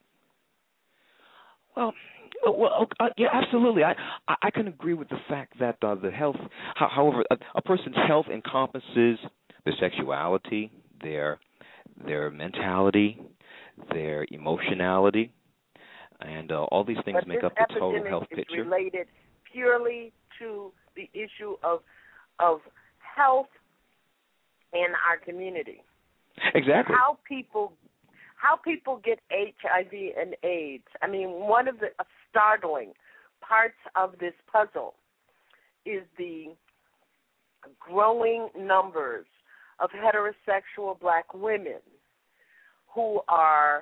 Well, yeah, absolutely. I can agree with the fact that the health, however, a person's health encompasses their sexuality, their mentality, their emotionality, And all these things make up the total health picture. But this epidemic is related purely to the issue of health in our community. Exactly. How people get HIV and AIDS. I mean, one of the startling parts of this puzzle is the growing numbers of heterosexual black women who are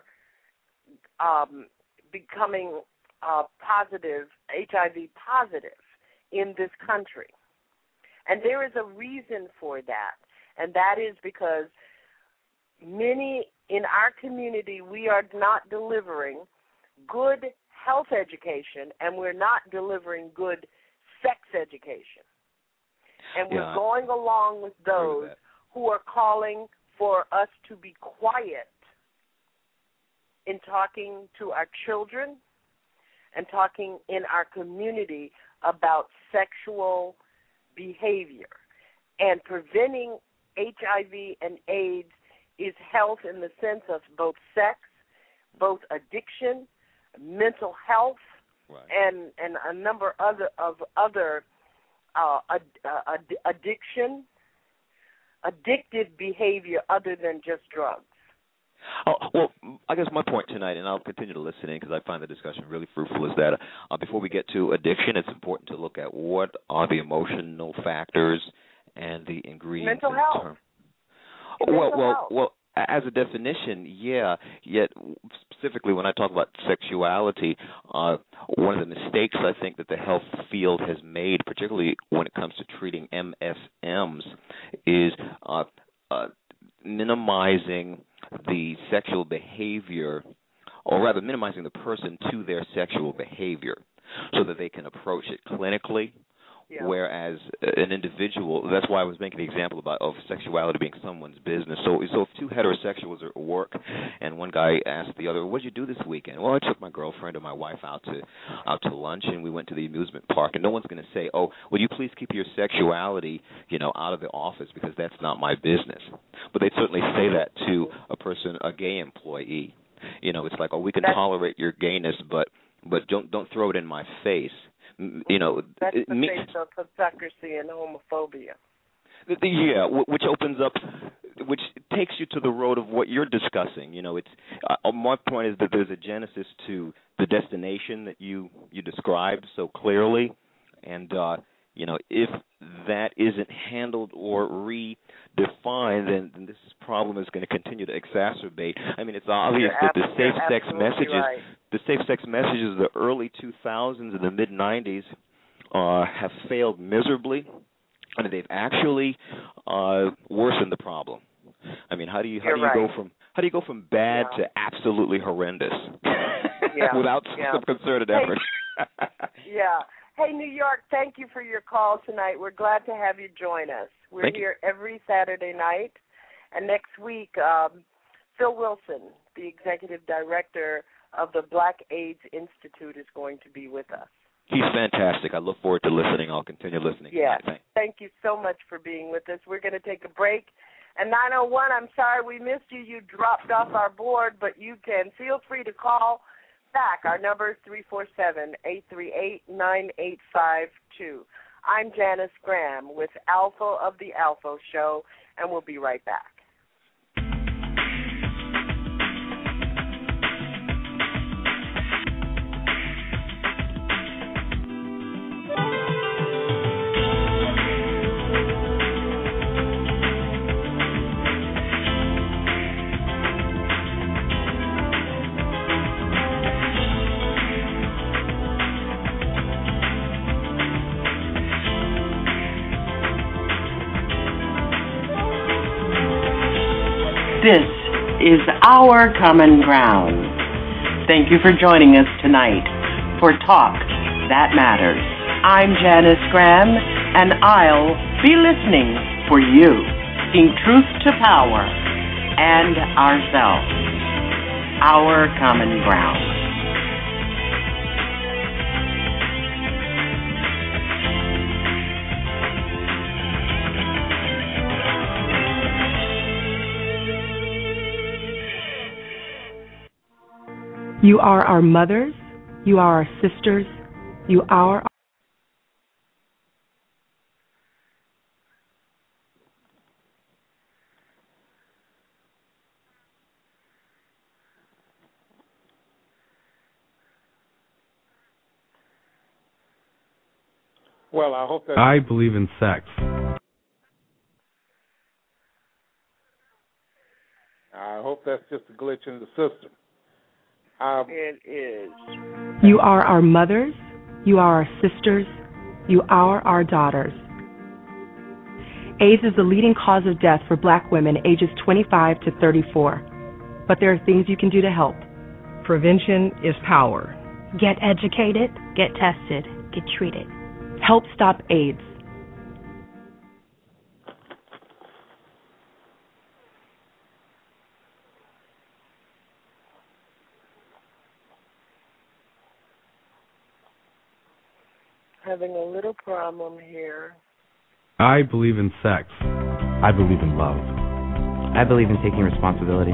becoming positive, HIV positive in this country. And there is a reason for that, and that is because many in our community, we are not delivering good health education, and we're not delivering good sex education. And we're going along with those who are calling for us to be quiet in talking to our children and talking in our community about sexual behavior. And preventing HIV and AIDS is health in the sense of both sex, both addiction, mental health, and a number of other addiction, addictive behavior other than just drugs. Oh, well, I guess my point tonight, and I'll continue to listen in because I find the discussion really fruitful, is that before we get to addiction, it's important to look at what are the emotional factors and the ingredients. Mental health. Well, as a definition, yeah. Yet, specifically when I talk about sexuality, one of the mistakes I think that the health field has made, particularly when it comes to treating MSMs, is minimizing the sexual behavior, or rather minimizing the person to their sexual behavior so that they can approach it clinically. Yeah. Whereas an individual, that's why I was making the example of sexuality being someone's business. So if two heterosexuals are at work and one guy asked the other, "What did you do this weekend?" "Well, I took my girlfriend and my wife out to lunch, and we went to the amusement park." And no one's going to say, "Oh, will you please keep your sexuality, out of the office because that's not my business." But they certainly say that to a gay employee. It's like, "Oh, we can tolerate your gayness, but don't throw it in my face." That's the face of hypocrisy and homophobia. Yeah, which takes you to the road of what you're discussing. It's my point is that there's a genesis to the destination that you described so clearly, and if that isn't handled or redefined, then this problem is going to continue to exacerbate. I mean, it's obvious that the safe sex messages of the early 2000s and the mid 90s have failed miserably, and they've actually worsened the problem. I mean, how do you go from bad to absolutely horrendous without some concerted effort? Yeah. Hey, New York, thank you for your call tonight. We're glad to have you join us. We're here every Saturday night. And next week, Phil Wilson, the executive director of the Black AIDS Institute, is going to be with us. He's fantastic. I look forward to listening. I'll continue listening. Yeah. Thank you so much for being with us. We're going to take a break. And 901, I'm sorry we missed you. You dropped off our board, but you can feel free to call back. Our number is 347-838-9852. I'm Janice Graham with Alpha of the Alpha Show, and we'll be right back. This is our common ground. Thank you for joining us tonight for Talk That Matters. I'm Janice Graham, and I'll be listening for you, in truth to power and ourselves. Our common ground. You are our mothers, You are our sisters. You are. Well, I hope that. I believe in sex. I hope that's just a glitch in the system. It is. You are our mothers. You are our sisters. You are our daughters. AIDS is the leading cause of death for black women ages 25 to 34. But there are things you can do to help. Prevention is power. Get educated, get tested, get treated. Help stop AIDS. Having a little problem here. I believe in sex. I believe in love. I believe in taking responsibility.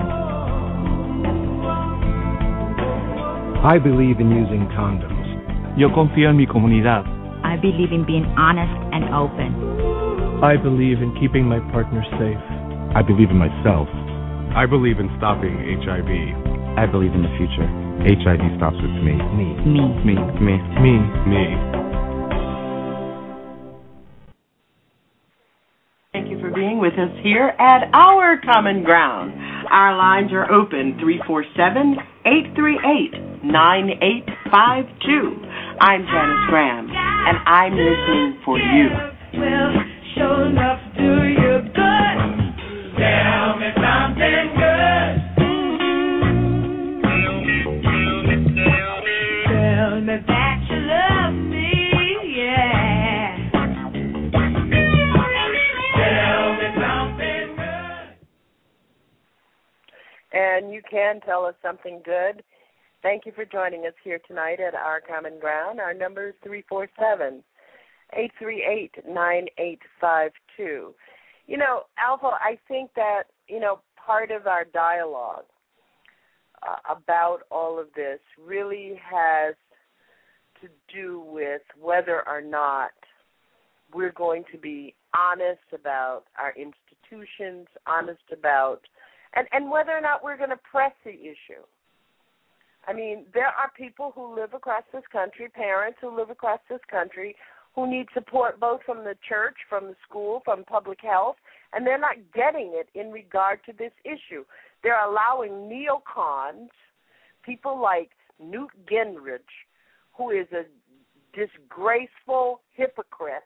I believe in using condoms. Yo confío en mi comunidad. I believe in being honest and open. I believe in keeping my partner safe. I believe in myself. I believe in stopping HIV. I believe in the future. HIV stops with me. Me. Thank you for being with us here at Our Common Ground. Our lines are open, 347-838-9852. I'm Janice Graham, and I'm listening for you. Well, sure enough, do you good. Tell me something good. Tell me that you love me, yeah. Tell me something good. And you can tell us something good. Thank you for joining us here tonight at Our Common Ground. Our number is 347-838-9852. You know, Alpha, I think that, part of our dialogue about all of this really has to do with whether or not we're going to be honest about our institutions, honest about, and whether or not we're going to press the issue. I mean, there are people who live across this country, parents who live across this country, who need support both from the church, from the school, from public health, and they're not getting it in regard to this issue. They're allowing neocons, people like Newt Gingrich, who is a disgraceful hypocrite,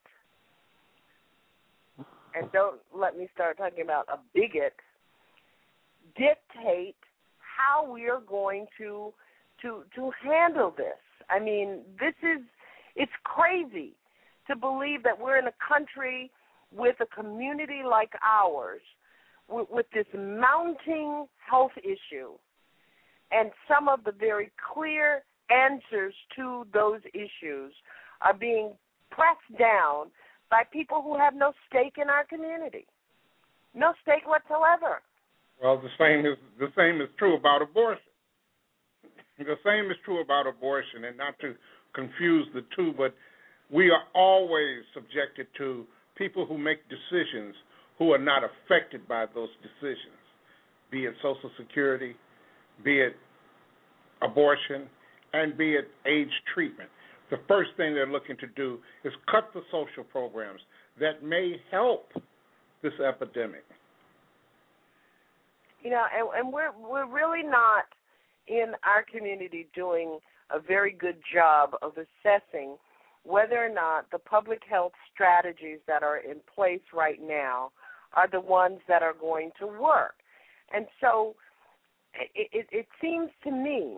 and don't let me start talking about a bigot, dictate how we are going to handle this. I mean, it's crazy to believe that we're in a country with a community like ours with this mounting health issue, and some of the very clear answers to those issues are being pressed down by people who have no stake in our community. No stake whatsoever. Well, the same is true about abortion. The same is true about abortion, and not to confuse the two, but we are always subjected to people who make decisions who are not affected by those decisions, be it Social Security, be it abortion, and be it age treatment. The first thing they're looking to do is cut the social programs that may help this epidemic. And we're really not in our community doing a very good job of assessing whether or not the public health strategies that are in place right now are the ones that are going to work. And so it seems to me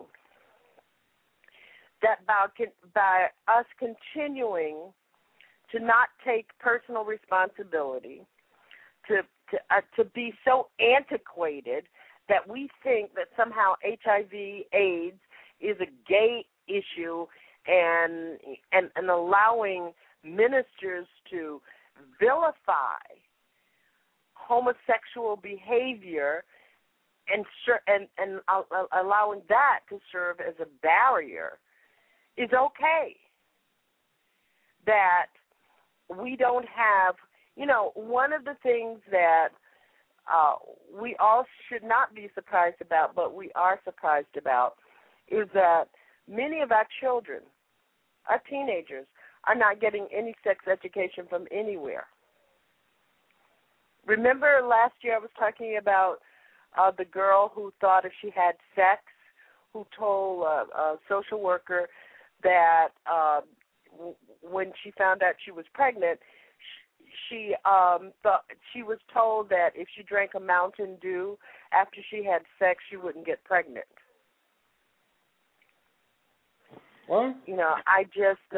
that by us continuing to not take personal responsibility, to be so antiquated that we think that somehow HIV/AIDS is a gay issue, and allowing ministers to vilify homosexual behavior and allowing that to serve as a barrier is okay. That we don't have, one of the things that we all should not be surprised about, but we are surprised about, is that many of our children, our teenagers, are not getting any sex education from anywhere. Remember last year I was talking about the girl who thought if she had sex, who told a social worker that when she found out she was pregnant, she thought she was told that if she drank a Mountain Dew after she had sex, she wouldn't get pregnant. What? I just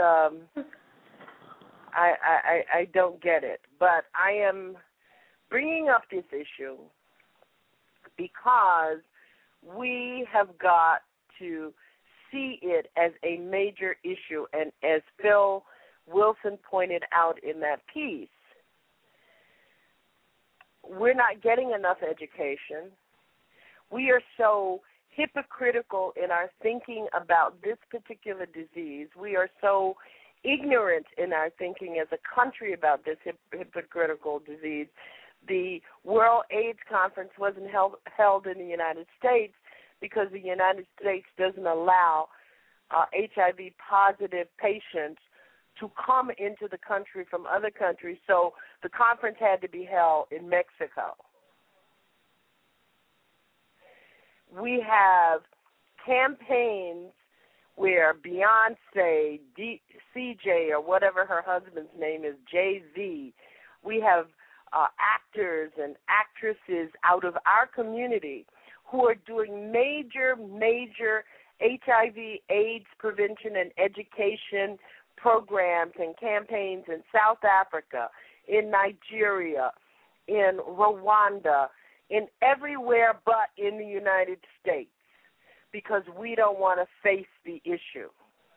I don't get it. But I am bringing up this issue because we have got to see it as a major issue, and as Phil Wilson pointed out in that piece, we're not getting enough education. We are so hypocritical in our thinking about this particular disease. We are so ignorant in our thinking as a country about this hypocritical disease. The World AIDS Conference wasn't held in the United States because the United States doesn't allow HIV-positive patients to come into the country from other countries, so the conference had to be held in Mexico. We have campaigns where Beyonce, CJ, or whatever her husband's name is, Jay-Z, we have actors and actresses out of our community who are doing major HIV/AIDS prevention and education programs and campaigns in South Africa, in Nigeria, in Rwanda, in everywhere but in the United States, because we don't want to face the issue.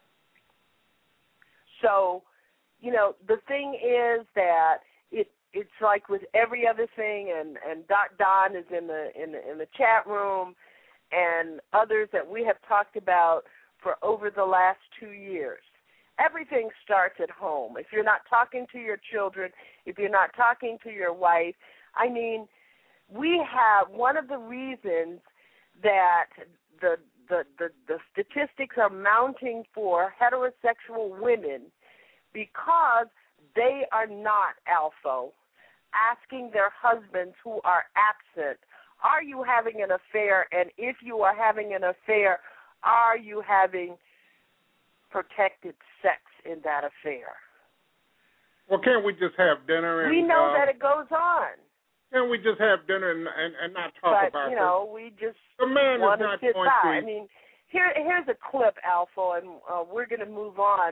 So, the thing is that it's like with every other thing, and Don is in the chat room, and others that we have talked about for over the last 2 years. Everything starts at home. If you're not talking to your children, if you're not talking to your wife, we have one of the reasons that the statistics are mounting for heterosexual women, because they are not, Alpha, asking their husbands who are absent, are you having an affair? And if you are having an affair, are you having protected sex in that affair? Well, can't we just have dinner? And we know that it goes on. Can't we just have dinner and not talk about it? But, we just the man want is to not sit going by. to... Here's a clip, Alpha, and we're going to move on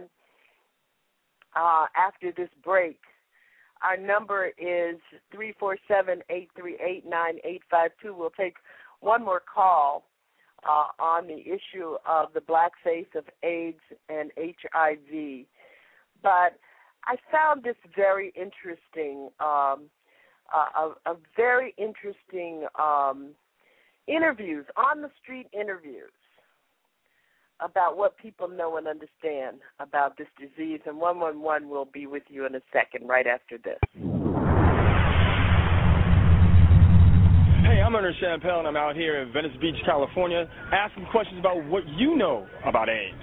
after this break. Our number is 347-838-9852. We'll take one more call on the issue of the black face of AIDS and HIV. But I found this very interesting, a very interesting interviews, on-the-street interviews about what people know and understand about this disease. And 111 will be with you in a second, right after this. Hey, I'm Ernest Chappelle, and I'm out here in Venice Beach, California, asking questions about what you know about AIDS.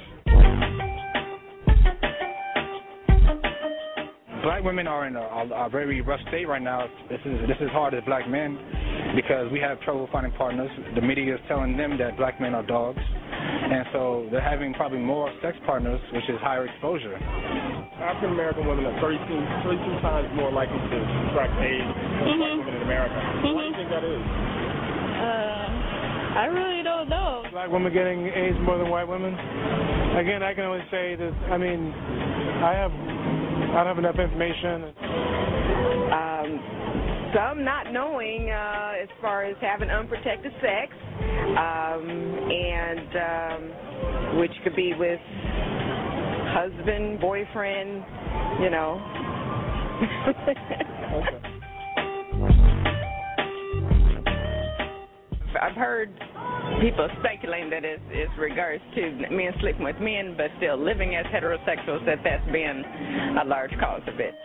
Black women are in a very rough state right now. This is hard as black men because we have trouble finding partners. The media is telling them that black men are dogs, and so they're having probably more sex partners, which is higher exposure. African American women are 32 times more likely to contract AIDS than black women in America. Why do you think that is? I really don't know. Black women getting AIDS more than white women? Again, I can only say that, I don't have enough information. Some not knowing as far as having unprotected sex, and which could be with husband, boyfriend, I've heard people speculating that it's regards to men sleeping with men but still living as heterosexuals, that's been a large cause of it.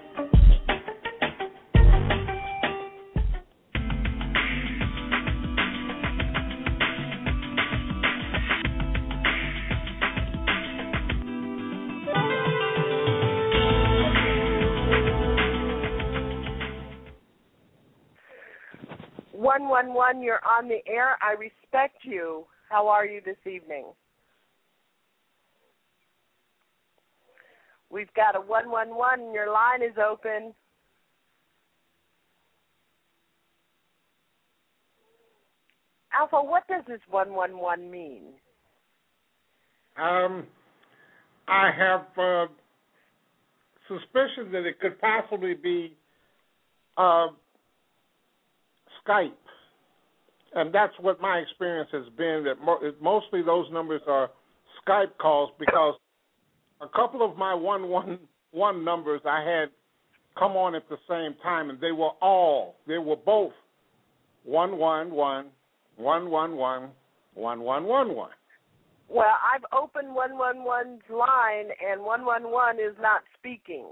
You're on the air. I respect you. How are you this evening? We've got a 111. Your line is open. Alpha, what does this 111 mean? I have suspicion that it could possibly be Skype. And that's what my experience has been, that mostly those numbers are Skype calls, because a couple of my 111 numbers I had come on at the same time, and they were both 111, 111, 1111. Well, I've opened 111's line, and 111 is not speaking.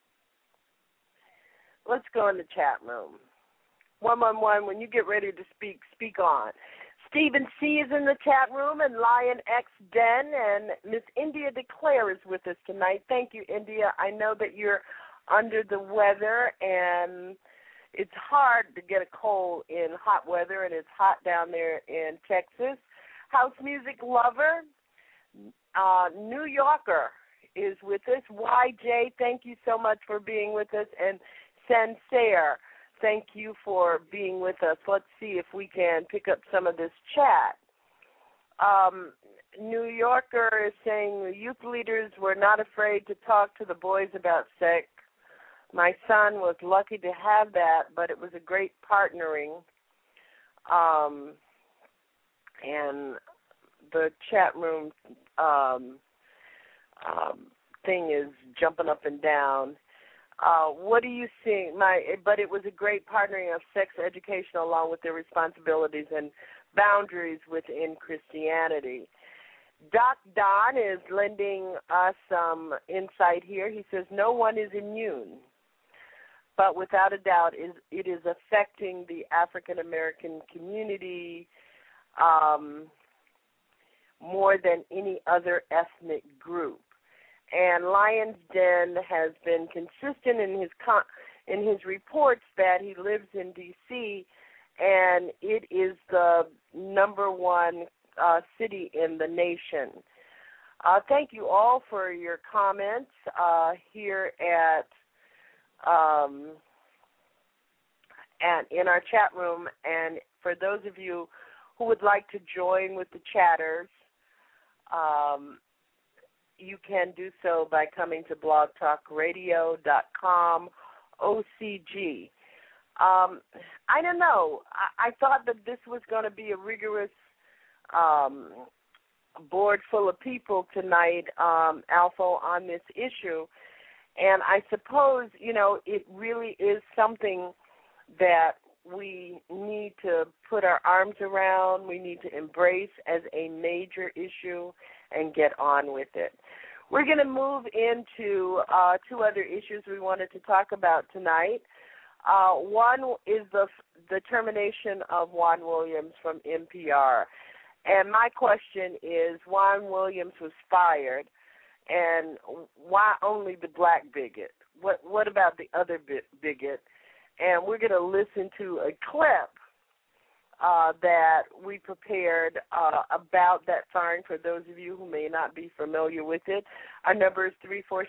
Let's go in the chat room. 111, when you get ready to speak, speak on. Stephen C. is in the chat room, and Lion X Den, and Miss India Declare is with us tonight. Thank you, India. I know that you're under the weather, and it's hard to get a cold in hot weather, and it's hot down there in Texas. House music lover, New Yorker is with us. YJ, thank you so much for being with us, and Sancerre, thank you for being with us. Let's see if we can pick up some of this chat. New Yorker is saying youth leaders were not afraid to talk to the boys about sex. My son was lucky to have that, but it was a great partnering. And the chat room thing is jumping up and down. What do you think? But it was a great partnering of sex education along with their responsibilities and boundaries within Christianity. Doc Don is lending us some insight here. He says no one is immune, but without a doubt it is affecting the African American community more than any other ethnic group. And Lion's Den has been consistent in his reports that he lives in D.C., and it is the number one city in the nation. Thank you all for your comments here in our chat room, and for those of you who would like to join with the chatters, you can do so by coming to blogtalkradio.com OCG. I don't know. I thought that this was going to be a rigorous board full of people tonight, Alpha, on this issue. And I suppose, it really is something that we need to put our arms around, we need to embrace as a major issue and get on with it. We're going to move into two other issues we wanted to talk about tonight. One is the termination of Juan Williams from NPR. And my question is, Juan Williams was fired, and why only the black bigot? What about the other bigot? And we're going to listen to a clip that we prepared about that firing for those of you who may not be familiar with it. Our number is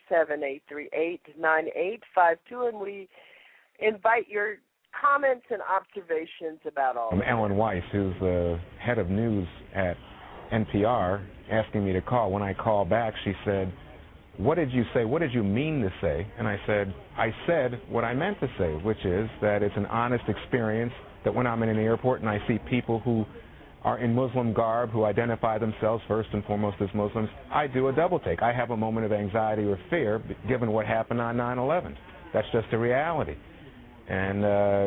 347-838-9852, and we invite your comments and observations about all I'm this. Ellen Weiss, who's the head of news at NPR, asking me to call. When I called back, she said, "What did you say? What did you mean to say?" And I said what I meant to say, which is that it's an honest experience that when I'm in an airport and I see people who are in Muslim garb, who identify themselves first and foremost as Muslims, I do a double take. I have a moment of anxiety or fear given what happened on 9/11. That's just a reality. And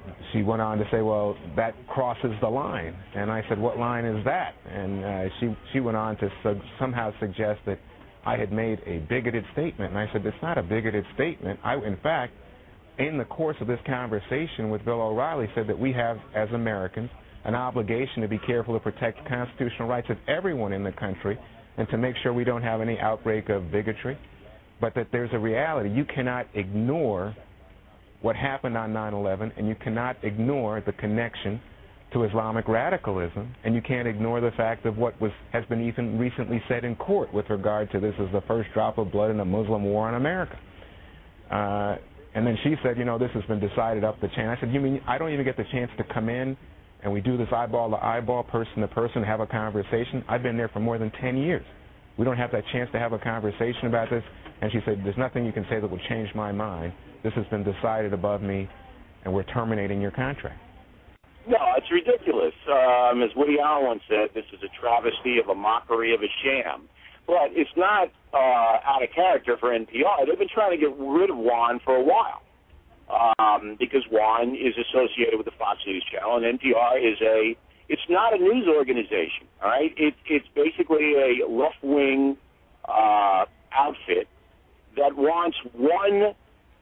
she went on to say, well, that crosses the line. And I said, what line is that? And she went on to somehow suggest that I had made a bigoted statement. And I said, it's not a bigoted statement. In fact, in the course of this conversation with Bill O'Reilly, said that we have, as Americans, an obligation to be careful to protect the constitutional rights of everyone in the country and to make sure we don't have any outbreak of bigotry, but that there's a reality. You cannot ignore what happened on 9/11, and you cannot ignore the connection to Islamic radicalism, and you can't ignore the fact of what has been even recently said in court with regard to this as the first drop of blood in a Muslim war on America. And then she said, this has been decided up the chain. I said, you mean I don't even get the chance to come in and we do this eyeball to eyeball, person to person, have a conversation? I've been there for more than 10 years. We don't have that chance to have a conversation about this. And she said, there's nothing you can say that will change my mind. This has been decided above me, and we're terminating your contract. No, it's ridiculous. As Woody Allen once said, this is a travesty of a mockery of a sham. But it's not out of character for NPR. They've been trying to get rid of Juan for a while because Juan is associated with the Fox News Channel, and NPR it's not a news organization, all right? It's basically a left-wing outfit that wants one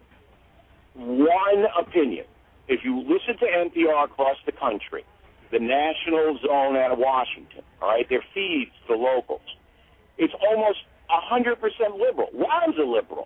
opinion. If you listen to NPR across the country, the national zone out of Washington, all right, their feeds to locals, it's almost 100% liberal. Juan's a liberal.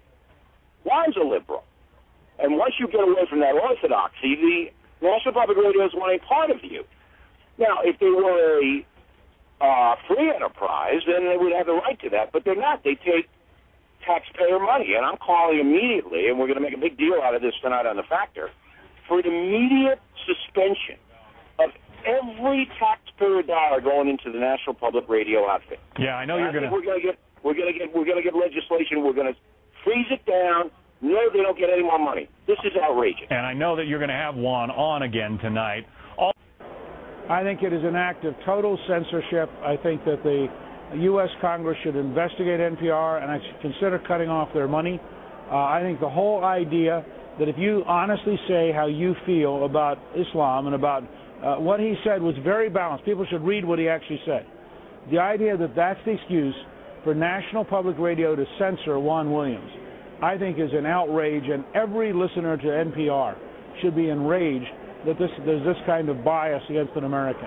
And once you get away from that orthodoxy, the National Public Radio is one a part of you. Now, if they were a free enterprise, then they would have the right to that, but they're not. They take taxpayer money, and I'm calling immediately, and we're going to make a big deal out of this tonight on The Factor, for an immediate suspension of every taxpayer dollar going into the National Public Radio outfit. Yeah, I know you're going to. We're going to get legislation. We're going to freeze it down. No, they don't get any more money. This is outrageous. And I know that you're going to have Juan on again tonight. I think it is an act of total censorship. I think that the U.S. Congress should investigate NPR, and I should consider cutting off their money. I think the whole idea that if you honestly say how you feel about Islam and about what he said was very balanced. People should read what he actually said. The idea that that's the excuse for National Public Radio to censor Juan Williams, I think, is an outrage, and every listener to NPR should be enraged that there's this kind of bias against an American.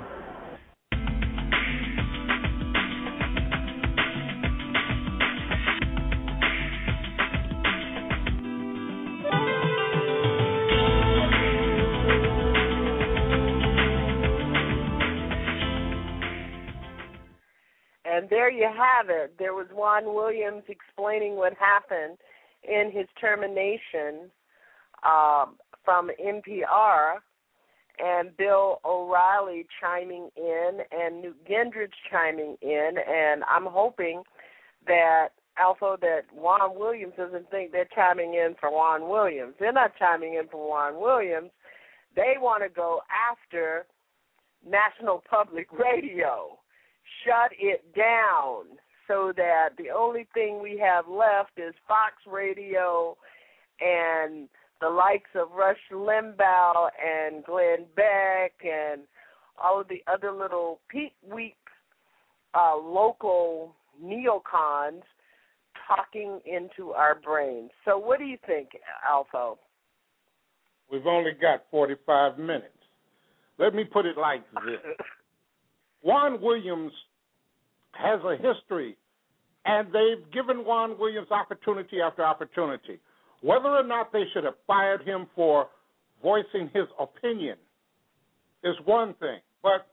And there you have it. There was Juan Williams explaining what happened in his termination from NPR, and Bill O'Reilly chiming in, and Newt Gingrich chiming in, and I'm hoping that, Alpha, that Juan Williams doesn't think they're chiming in for Juan Williams. They're not chiming in for Juan Williams. They want to go after National Public Radio. Shut it down so that the only thing we have left is Fox Radio and the likes of Rush Limbaugh and Glenn Beck and all of the other little peep-weep local neocons talking into our brains. So what do you think, Alpha? We've only got 45 minutes. Let me put it like this. Juan Williams has a history, and they've given Juan Williams opportunity after opportunity. Whether or not they should have fired him for voicing his opinion is one thing, but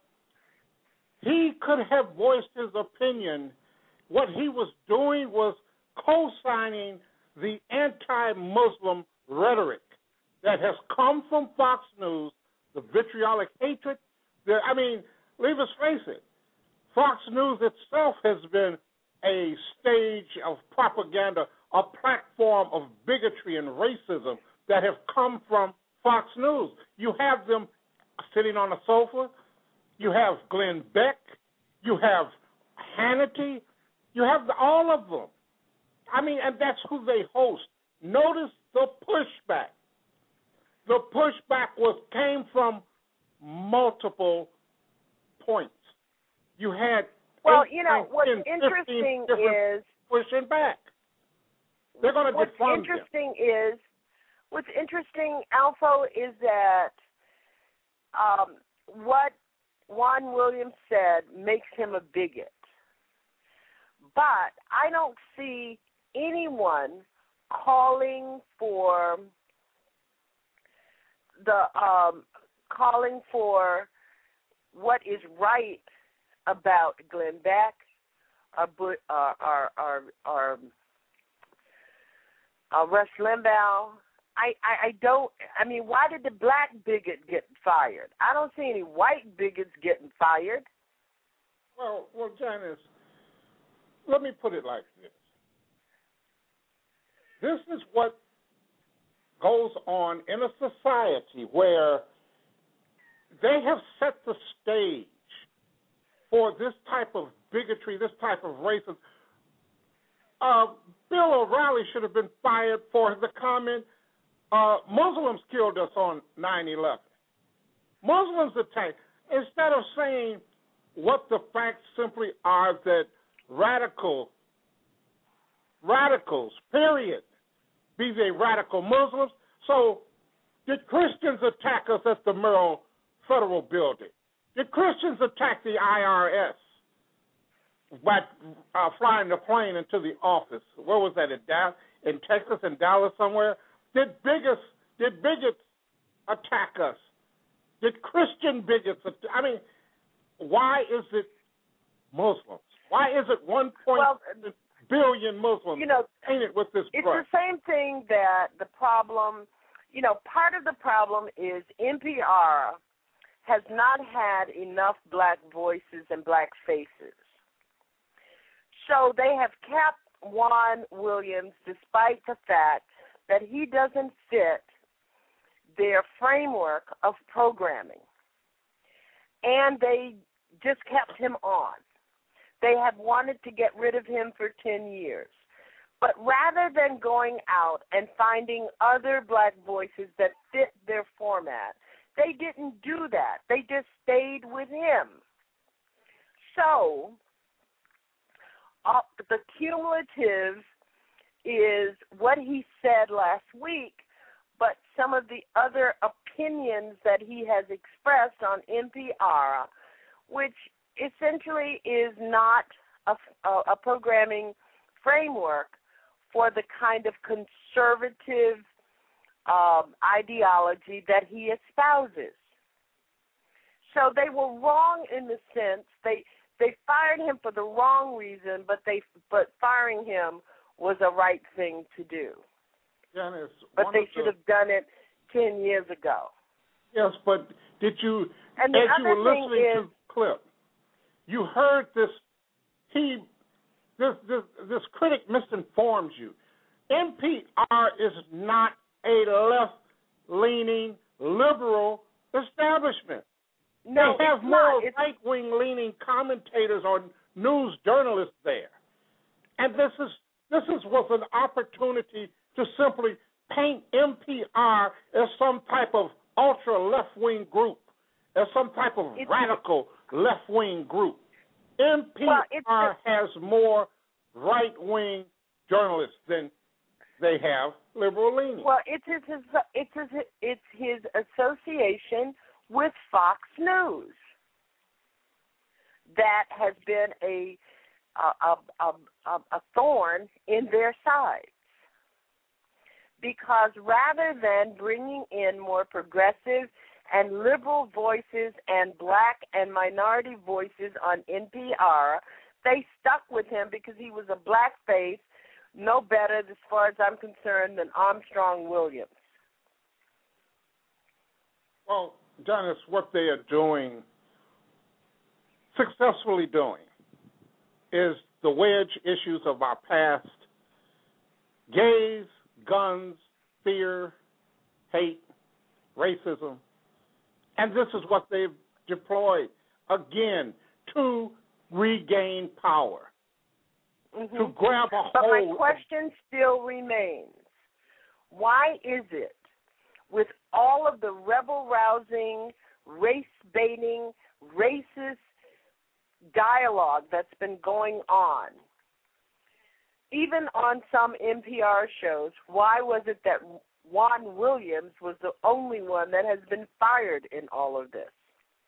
he could have voiced his opinion. What he was doing was co-signing the anti-Muslim rhetoric that has come from Fox News, the vitriolic hatred. Leave us face it, Fox News itself has been a stage of propaganda, a platform of bigotry and racism that have come from Fox News. You have them sitting on a sofa. You have Glenn Beck. You have Hannity. You have all of them. And that's who they host. Notice the pushback. the pushback came from multiple points. You had what's interesting is pushing back. They're going to defund them. What's interesting, Alpha, is that what Juan Williams said makes him a bigot. But I don't see anyone calling for what is right about Glenn Beck or Rush Limbaugh. Why did the black bigot get fired? I don't see any white bigots getting fired. Well, Janice, let me put it like this. This is what goes on in a society where they have set the stage for this type of bigotry, this type of racism. Bill O'Reilly should have been fired for the comment, Muslims killed us on 9/11. Muslims attacked. Instead of saying what the facts simply are, that radicals, period, be they radical Muslims. So did Christians attack us at the Merrill Federal Building? Did Christians attack the IRS by flying the plane into the office? Where was that, in Texas, in Dallas somewhere? Did bigots attack us? Did Christian bigots attack? Why is it Muslims? Why is it 1.6 billion Muslims painted with this brush? It's the same thing that the problem, part of the problem is NPR has not had enough black voices and black faces. So they have kept Juan Williams despite the fact that he doesn't fit their framework of programming. And they just kept him on. They have wanted to get rid of him for 10 years. But rather than going out and finding other black voices that fit their format, they didn't do that. They just stayed with him. So the cumulative is what he said last week, but some of the other opinions that he has expressed on NPR, which essentially is not a programming framework for the kind of conservative ideology that he espouses. So they were wrong in the sense they fired him for the wrong reason, but firing him was a right thing to do. Janice, but they should have done it 10 years ago. Yes, but did you, and the as other you were thing listening is, to the clip, you heard this critic misinforms you. NPR is not a left-leaning liberal establishment. No, they have more right-wing leaning commentators or news journalists there. And this was an opportunity to simply paint NPR as some type of ultra-left-wing group, as some type of radical left-wing group. NPR has more right-wing journalists than they have liberal-leaning. Well, it's his association with Fox News that has been a thorn in their sides. Because rather than bringing in more progressive and liberal voices and black and minority voices on NPR, they stuck with him because he was a black face, no better, as far as I'm concerned, than Armstrong Williams. Well, Janice, what they are doing, successfully doing, is the wedge issues of our past: gays, guns, fear, hate, racism. And this is what they've deployed, again, to regain power, to grab a hold. But my question still remains. Why is it, with all of the rebel-rousing, race-baiting, racist dialogue that's been going on, even on some NPR shows, why was it that Juan Williams was the only one that has been fired in all of this?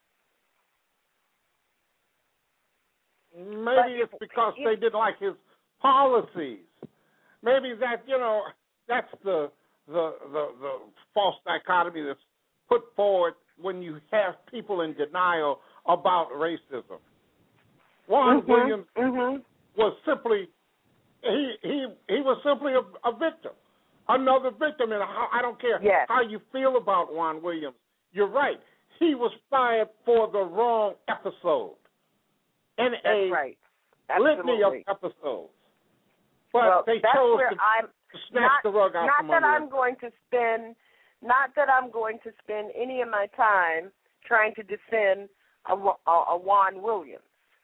Maybe it's because they didn't like his policies. Maybe that, that's the false dichotomy that's put forward when you have people in denial about racism. Juan Williams was simply he was simply a victim, another victim, and I don't care how you feel about Juan Williams. You're right. He was fired for the wrong episode in litany of episodes. But they chose to snatch the rug out from under him. Not that I'm going to spend any of my time trying to defend a Juan Williams.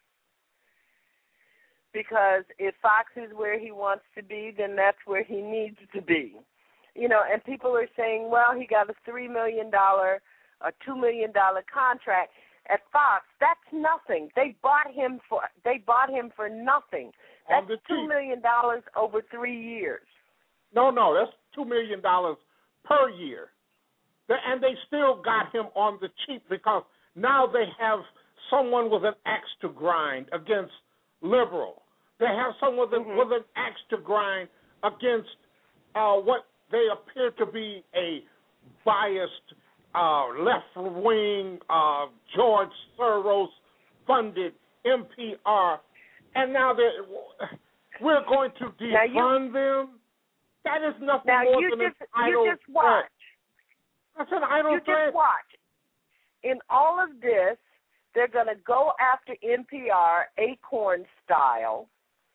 Because if Fox is where he wants to be, then that's where he needs to be. And people are saying, well, he got a $3 million or $2 million contract at Fox. That's nothing. They bought him for nothing. That's $2 million over 3 years. No, that's $2 million per year. And they still got him on the cheap because now they have someone with an axe to grind against liberal. They have someone with an axe to grind against what they appear to be a biased, left-wing, George Soros-funded NPR. And now we're going to defund them? That is nothing more than an idle threat. That's an idle threat. You just watch. In all of this, they're going to go after NPR, Acorn style,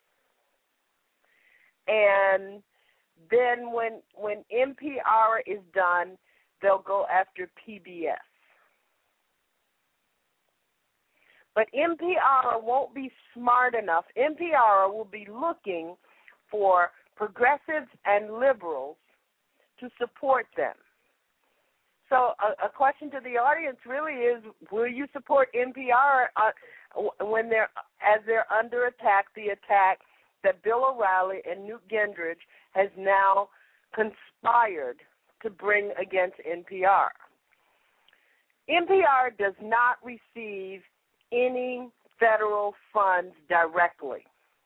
and then when NPR is done, they'll go after PBS. But NPR won't be smart enough. NPR will be looking for progressives and liberals to support them. So a question to the audience really is, will you support NPR when they're under attack, the attack that Bill O'Reilly and Newt Gingrich has now conspired to bring against NPR? NPR does not receive any federal funds directly.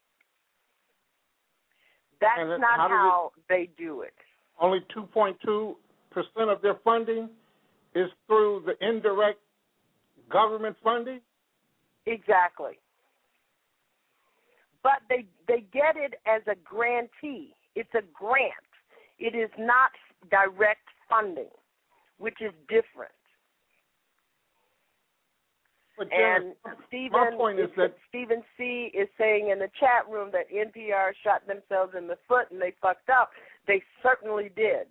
That's not how they do it. Only 2.2% of their funding is through the indirect government funding? Exactly. But they get it as a grantee. It's a grant. It is not direct funding, which is different. But and Stephen C. is saying in the chat room that NPR shot themselves in the foot and they fucked up. They certainly did.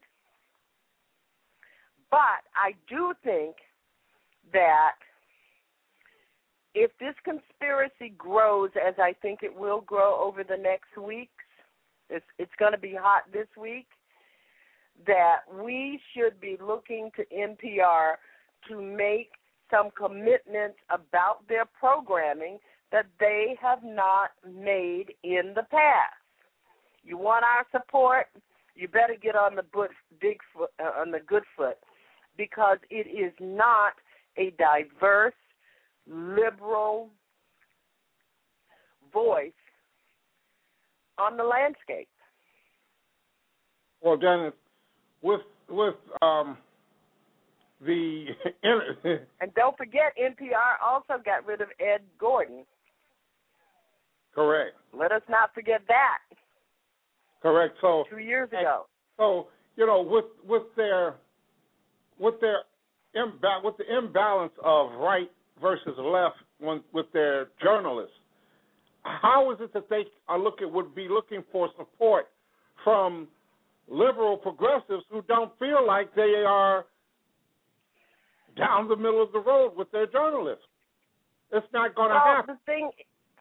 But I do think that if this conspiracy grows, as I think it will grow over the next weeks, it's going to be hot this week, that we should be looking to NPR to make some commitments about their programming that they have not made in the past. You want our support? You better get on the good foot, because it is not a diverse, liberal voice on the landscape. Well, Dennis, with and don't forget, NPR also got rid of Ed Gordon. Correct. Let us not forget that. Correct. So 2 years ago. So with the imbalance of right versus left with their journalists, how is it that they would be looking for support from liberal progressives who don't feel like they are down the middle of the road with their journalists? It's not going to happen.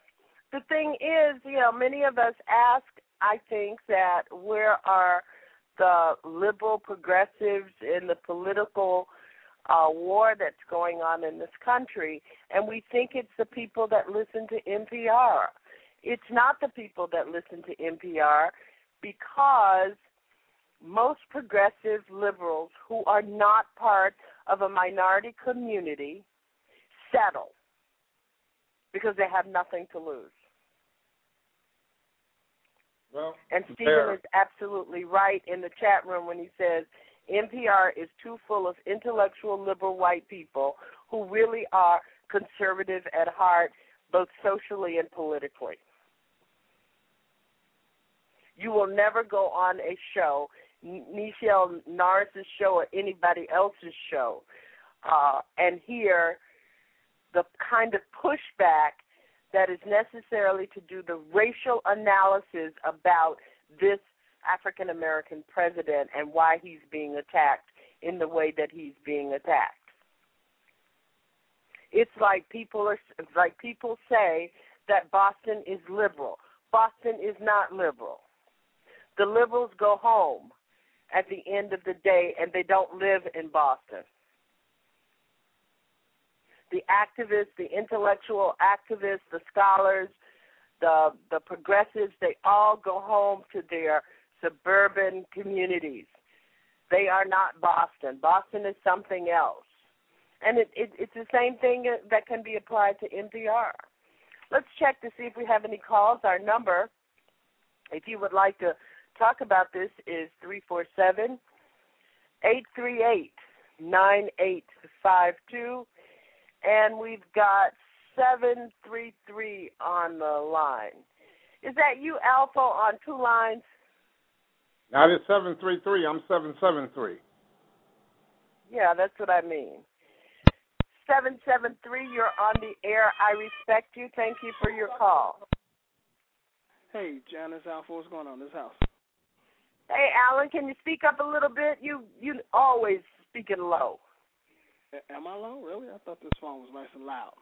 The thing is, many of us ask, I think, that where are the liberal progressives in the political war that's going on in this country, and we think it's the people that listen to NPR. It's not the people that listen to NPR, because most progressive liberals who are not part of a minority community settle because they have nothing to lose. Well, and Stephen is absolutely right in the chat room when he says NPR is too full of intellectual liberal white people who really are conservative at heart, both socially and politically. You will never go on a show, Nichelle Norris's show or anybody else's show, and hear the kind of pushback that is necessarily to do the racial analysis about this African-American president and why he's being attacked in the way that he's being attacked. It's like people say that Boston is liberal. Boston is not liberal. The liberals go home at the end of the day, and they don't live in Boston. The activists, the intellectual activists, the scholars, the progressives, they all go home to their suburban communities. They are not Boston. Boston is something else. And it's the same thing that can be applied to NPR. Let's check to see if we have any calls. Our number, if you would like to talk about this, is 347-838-9852. And we've got 733 on the line. Is that you, Alpha, on two lines? That is 733. I'm 773. Yeah, that's what I mean. 773, you're on the air. I respect you. Thank you for your call. Hey, Janice, Alpha, what's going on in this house? Hey, Alan, can you speak up a little bit? You always speaking low. Am I low? Really? I thought this phone was nice and loud.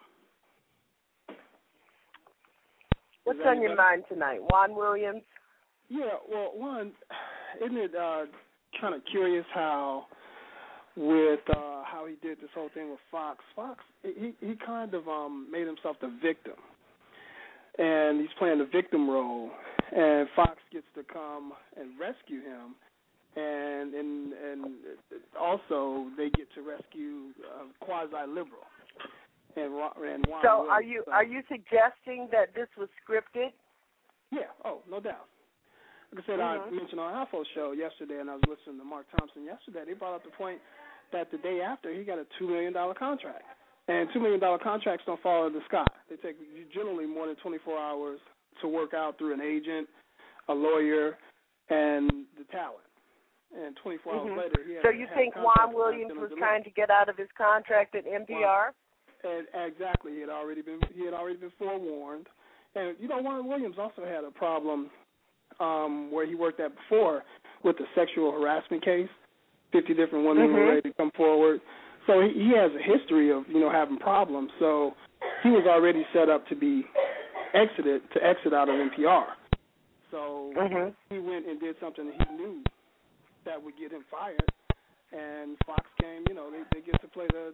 What's on your mind tonight? Juan Williams? Yeah, well, one, isn't it kind of curious how with how he did this whole thing with Fox? Fox, he kind of made himself the victim. And he's playing the victim role. And Fox gets to come and rescue him. And also they get to rescue quasi-liberal. And so are you suggesting that this was scripted? Yeah. Oh, no doubt. Like I said, I mentioned on Alpha's show yesterday, and I was listening to Mark Thompson yesterday. They brought up the point that the day after he got a $2 million contract, and $2 million contracts don't fall in the sky. They take generally more than 24 hours to work out through an agent, a lawyer, and the talent. And 24 hours later, he had. So you think Juan Williams was trying to get out of his contract at NPR? And exactly, he had already been forewarned. And Juan Williams also had a problem where he worked at before with the sexual harassment case. 50 different women were ready to come forward. So he has a history of having problems. So he was already set up to be exit out of NPR. So he went and did something that he knew that would get him fired. And Fox came, they get to play the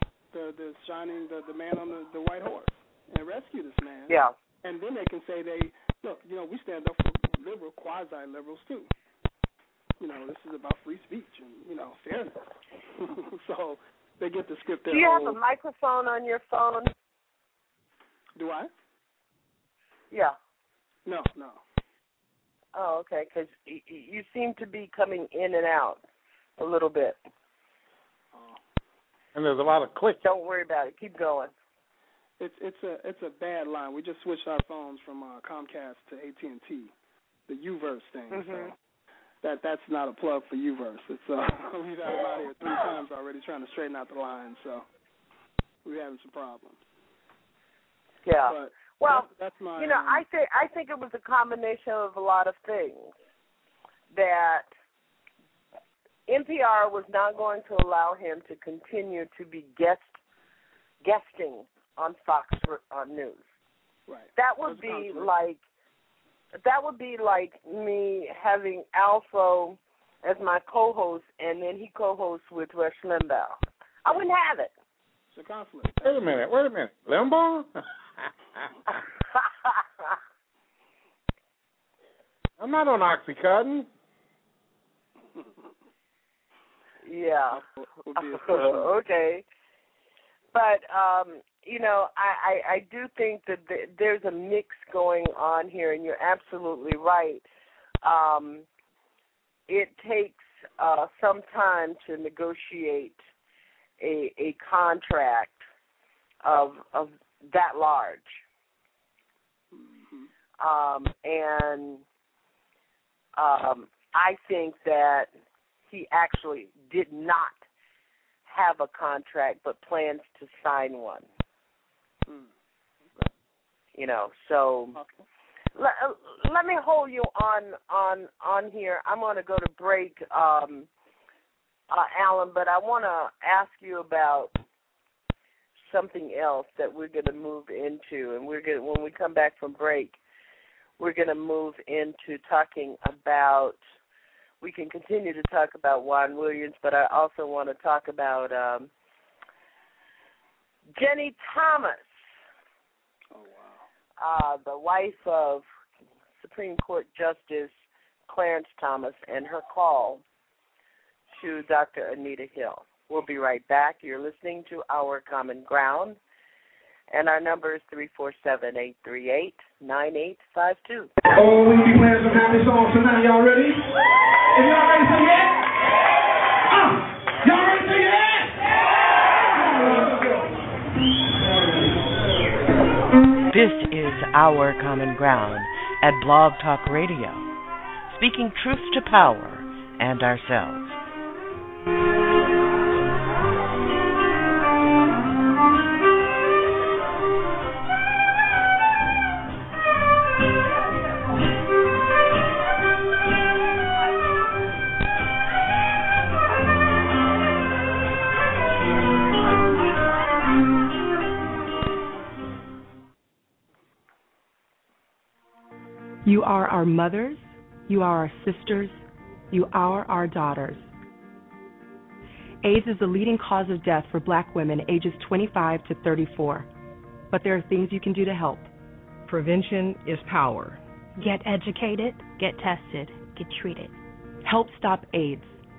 man on the white horse and rescue this man. Yeah. And then they can say we stand up for liberal, quasi-liberals too. This is about free speech and, fairness. So they get to script their Do you have a microphone on your phone? Do I? Yeah. No. Oh, okay, because you seem to be coming in and out a little bit. And there's a lot of clicks. Don't worry about it. Keep going. It's a bad line. We just switched our phones from Comcast to AT&T, the UVerse thing. So that's not a plug for UVerse. It's we've had it out here 3 times already trying to straighten out the line. So we're having some problems. Yeah. But well, that's my. I think it was a combination of a lot of things. That NPR was not going to allow him to continue to be guesting on Fox News. Right. That would be like me having Alpha as my co-host, and then he co-hosts with Rush Limbaugh. I wouldn't have it. It's a conflict. Wait a minute. Limbaugh? I'm not on Oxycontin. Yeah. Okay. But, I do think that there's a mix going on here, and you're absolutely right. It takes some time to negotiate a contract of that large. I think that he actually did not have a contract but plans to sign one. So let me hold you on here. I'm going to go to break, Alan, but I want to ask you about something else that we're going to move into, and when we come back from break, we're going to move into talking about. We can continue to talk about Juan Williams, but I also want to talk about Jenny Thomas. Oh, wow. The wife of Supreme Court Justice Clarence Thomas and her call to Dr. Anita Hill. We'll be right back. You're listening to Our Common Ground, and our number is 347-838-9852. Oh, we be playing some happy songs tonight. Y'all ready? If y'all ready to sing it? Y'all ready to sing it? This is Our Common Ground at Blog Talk Radio, speaking truth to power and ourselves. You are our mothers, you are our sisters, you are our daughters. AIDS is the leading cause of death for Black women ages 25 to 34. But there are things you can do to help. Prevention is power. Get educated, get tested, get treated. Help stop AIDS.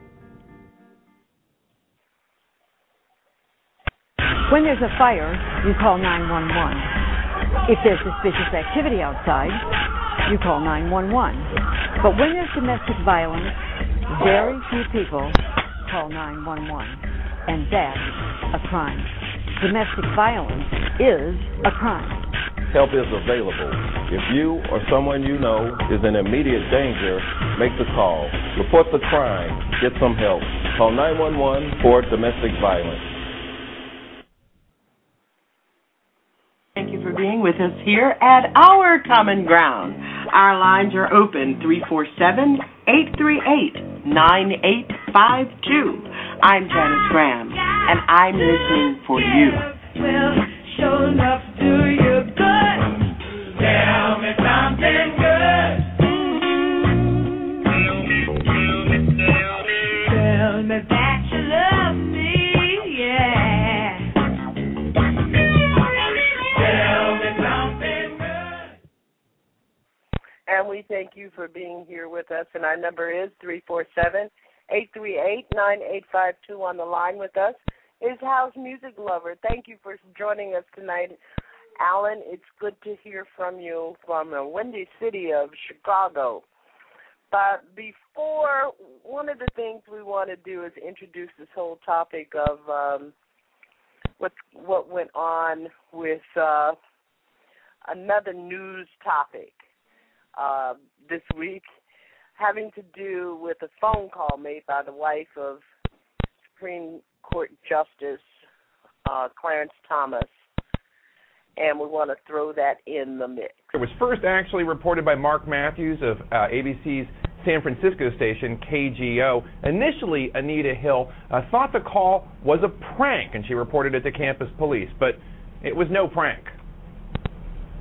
When there's a fire, you call 911. If there's suspicious activity outside, you call 911. But when there's domestic violence, very few people call 911. And that's a crime. Domestic violence is a crime. Help is available. If you or someone you know is in immediate danger, make the call. Report the crime. Get some help. Call 911 for domestic violence. Thank you for being with us here at Our Common Ground. Our lines are open, 347-838-9852. I'm Janice Graham, and I'm listening for you. Well, sure enough, do you good. Tell me something good. Tell me that you love me, yeah. Tell me something good. And we thank you for being here with us. And our number is 347-838-9852. On the line with us is House Music Lover. Thank you for joining us tonight. Alan, it's good to hear from you from the windy city of Chicago. But before, one of the things we want to do is introduce this whole topic of what went on with another news topic this week, having to do with a phone call made by the wife of Supreme Court Justice Clarence Thomas, and we want to throw that in the mix. It was first actually reported by Mark Matthews of ABC's San Francisco station, KGO. Initially, Anita Hill thought the call was a prank, and she reported it to campus police, but it was no prank.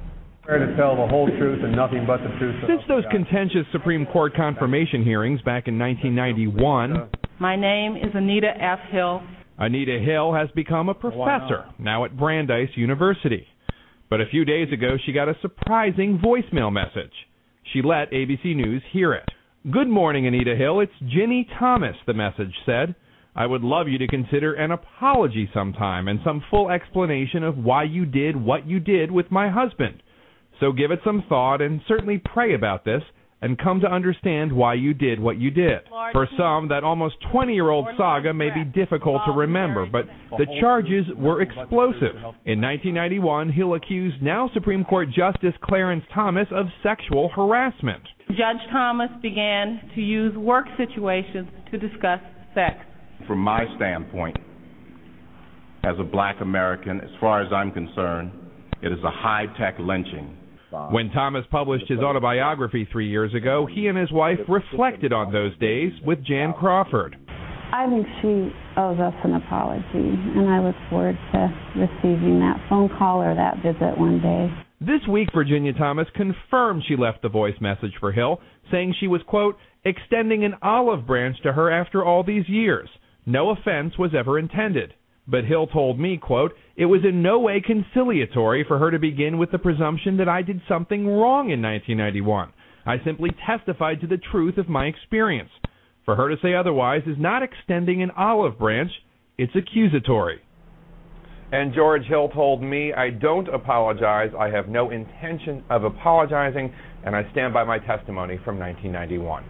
To tell the whole truth and nothing but the truth. Since those contentious Supreme Court confirmation hearings back in 1991, my name is Anita F. Hill. Anita Hill has become a professor, now at Brandeis University. But a few days ago, she got a surprising voicemail message. She let ABC News hear it. "Good morning, Anita Hill. It's Ginny Thomas," the message said. "I would love you to consider an apology sometime and some full explanation of why you did what you did with my husband. So give it some thought and certainly pray about this and come to understand why you did what you did." For some, that almost 20-year-old saga may be difficult to remember, but the charges were explosive. In 1991, Hill accused now Supreme Court Justice Clarence Thomas of sexual harassment. Judge Thomas began to use work situations to discuss sex. From my standpoint, as a black American, as far as I'm concerned, it is a high-tech lynching. When Thomas published his autobiography 3 years ago, he and his wife reflected on those days with Jan Crawford. I think she owes us an apology, and I look forward to receiving that phone call or that visit one day. This week, Virginia Thomas confirmed she left the voice message for Hill, saying she was, quote, extending an olive branch to her after all these years. No offense was ever intended. But Hill told me, quote, it was in no way conciliatory for her to begin with the presumption that I did something wrong in 1991. I simply testified to the truth of my experience. For her to say otherwise is not extending an olive branch, it's accusatory. And George Hill told me, I don't apologize, I have no intention of apologizing, and I stand by my testimony from 1991.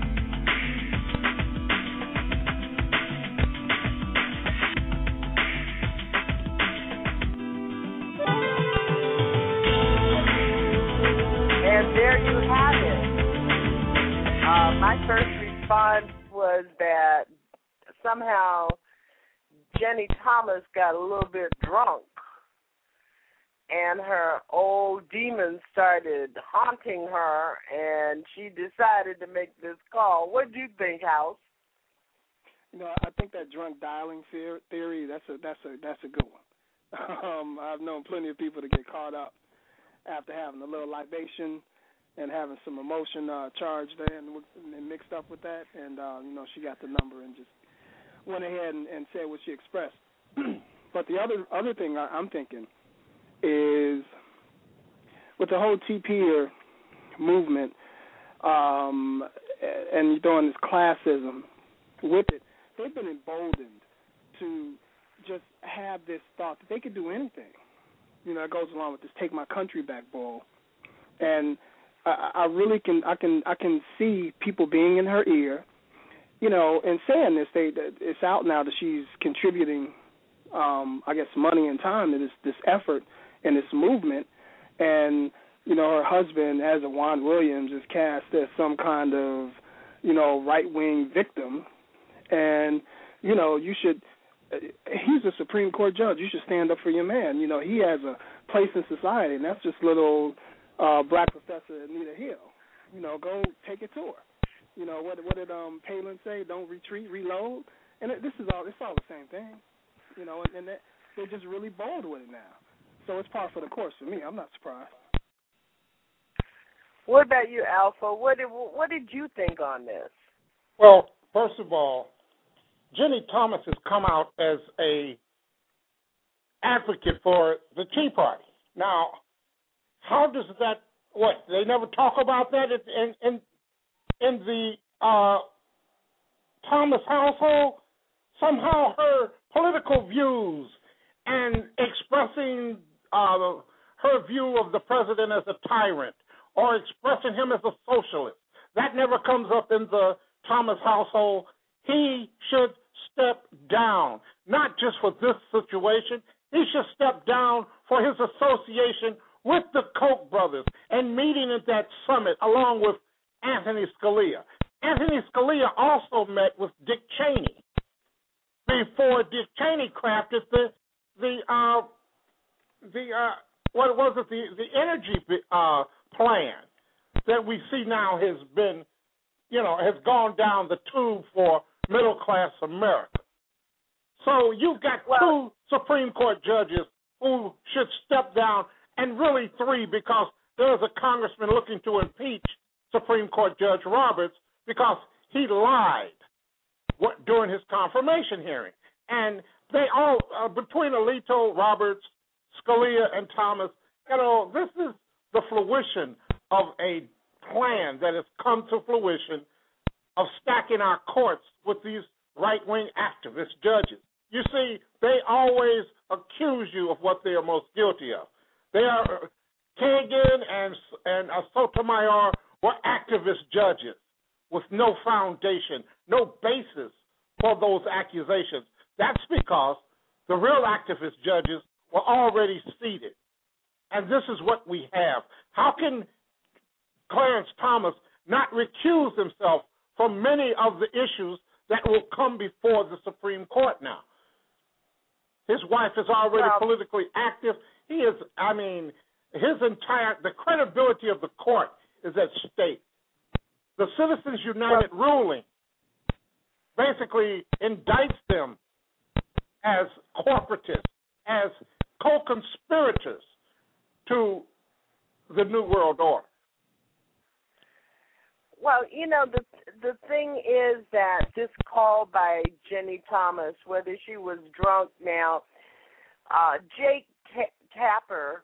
And there you have it. My first response was that somehow Jenny Thomas got a little bit drunk and her old demons started haunting her and she decided to make this call. What do you think, House? You know, I think that drunk dialing theory, that's a good one. I've known plenty of people to get caught up after having a little libation and having some emotion charged there and mixed up with that. And, she got the number and just went ahead and said what she expressed. But the other thing I'm thinking is with the whole TP movement and you're doing this classism with it, they've been emboldened to just have this thought that they could do anything. You know, it goes along with this "Take My Country Back" bull, and I really can see people being in her ear, and saying this. It's out now that she's contributing, money and time to this effort and this movement, and her husband, as a Juan Williams, is cast as some kind of right-wing victim, and you should. He's a Supreme Court judge. You should stand up for your man. He has a place in society, and that's just little black Professor Anita Hill. Go take it to her. What did Palin say? Don't retreat, reload. And it's all the same thing. And they're just really bold with it now. So it's par for the course for me. I'm not surprised. What about you, Alpha? What did you think on this? Well, first of all, Jenny Thomas has come out as a advocate for the Tea Party. Now, how does that? What, they never talk about that in the Thomas household? Somehow her political views and expressing her view of the president as a tyrant or expressing him as a socialist, that never comes up in the Thomas household. He should step down, not just for this situation. He should step down for his association with the Koch brothers and meeting at that summit along with Anthony Scalia. Anthony Scalia also met with Dick Cheney before Dick Cheney crafted the energy plan that we see now has gone down the tube for middle-class America. So you've got two Supreme Court judges who should step down, and really three, because there's a congressman looking to impeach Supreme Court Judge Roberts because he lied during his confirmation hearing. And they all, between Alito, Roberts, Scalia, and Thomas, this is the fruition of a plan that has come to fruition of stacking our courts with these right-wing activist judges. You see, they always accuse you of what they are most guilty of. They are Kagan and Sotomayor were activist judges with no foundation, no basis for those accusations. That's because the real activist judges were already seated. And this is what we have. How can Clarence Thomas not recuse himself from many of the issues that will come before the Supreme Court now? His wife is already politically active. He is, the credibility of the court is at stake. The Citizens United ruling basically indicts them as corporatists, as co-conspirators to the New World Order. Well, the thing is that this call by Jenny Thomas, whether she was drunk now, Jake Tapper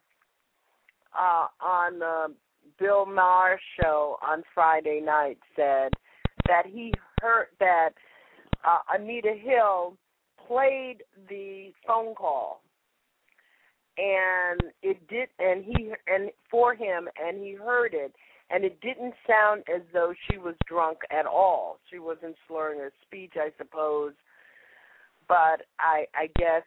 on the Bill Maher show on Friday night said that he heard that Anita Hill played the phone call, and it did, and for him, and he heard it. And it didn't sound as though she was drunk at all. She wasn't slurring her speech, I suppose. But I guess,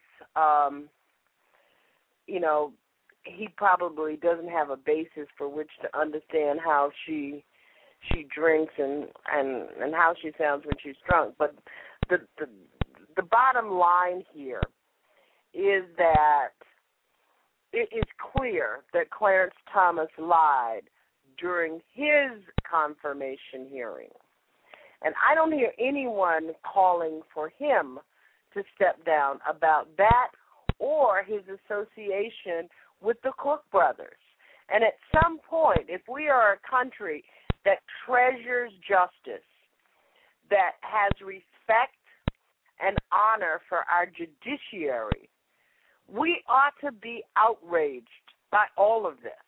he probably doesn't have a basis for which to understand how she drinks and how she sounds when she's drunk. But the bottom line here is that it is clear that Clarence Thomas lied during his confirmation hearing. And I don't hear anyone calling for him to step down about that or his association with the Cook brothers. And at some point, if we are a country that treasures justice, that has respect and honor for our judiciary, we ought to be outraged by all of this.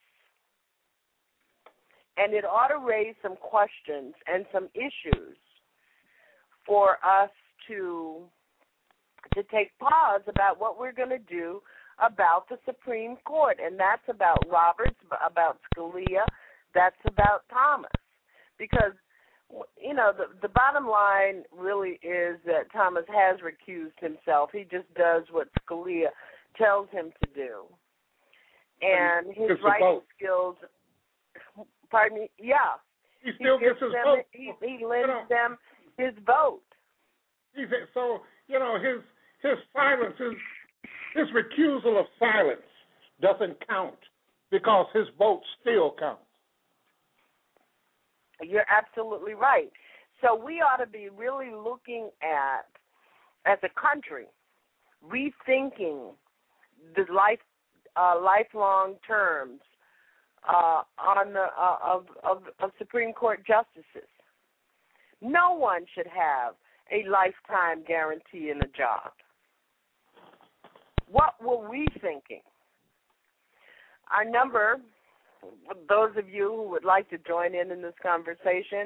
And it ought to raise some questions and some issues for us to take pause about what we're going to do about the Supreme Court. And that's about Roberts, about Scalia, that's about Thomas. Because, the bottom line really is that Thomas has recused himself. He just does what Scalia tells him to do. And his writing skills... Pardon me? Yeah. He still gets his vote. He lends them his vote. So, his silence, his recusal of silence doesn't count because his vote still counts. You're absolutely right. So we ought to be really looking at, as a country, rethinking the lifelong terms of Supreme Court justices. No one should have a lifetime guarantee in a job. What were we thinking? Our number, those of you who would like to join in this conversation,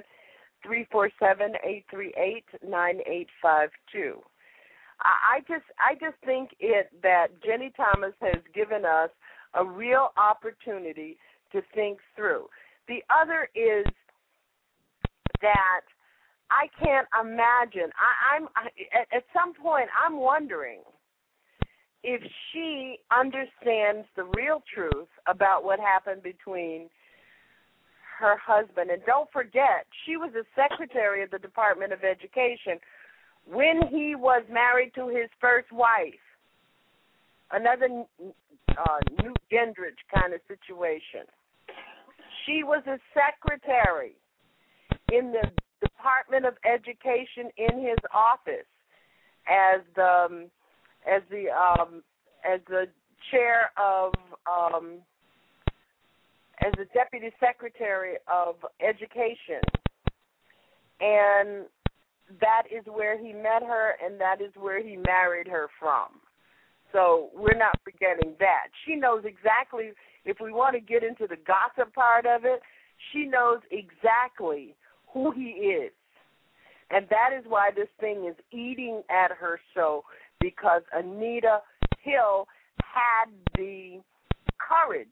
347-838-9852. I just think that Jenny Thomas has given us a real opportunity to think through. The other is that I can't imagine. At some point I'm wondering if she understands the real truth about what happened between her husband. And don't forget, she was a secretary of the Department of Education when he was married to his first wife. Another Newt Gingrich kind of situation. She was a secretary in the Department of Education in his office as the chair of as the Deputy Secretary of Education. And that is where he met her, and that is where he married her from. So we're not forgetting that. She knows exactly, if we want to get into the gossip part of it, she knows exactly who he is. And that is why this thing is eating at her so, because Anita Hill had the courage,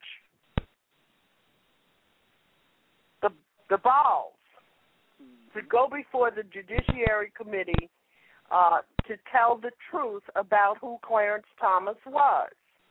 the balls, to go before the Judiciary Committee to tell the truth about who Clarence Thomas was.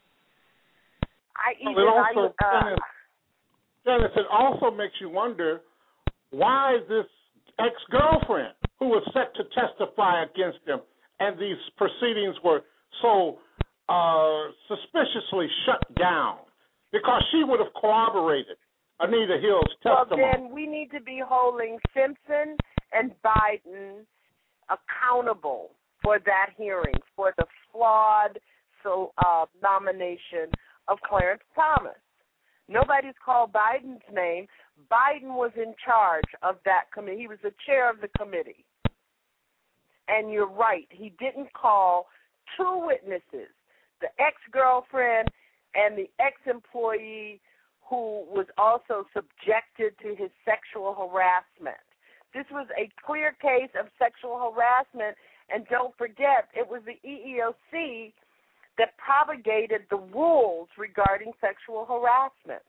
Janice, it also makes you wonder, why is this ex-girlfriend who was set to testify against him, and these proceedings were so suspiciously shut down? Because she would have corroborated Anita Hill's testimony. Well, then we need to be holding Simpson and Biden accountable for that hearing, for the flawed nomination of Clarence Thomas. Nobody's called Biden's name. Biden was in charge of that committee. He was the chair of the committee. And you're right, he didn't call two witnesses, the ex-girlfriend and the ex-employee who was also subjected to his sexual harassment. This was a clear case of sexual harassment, and don't forget, it was the EEOC that propagated the rules regarding sexual harassment.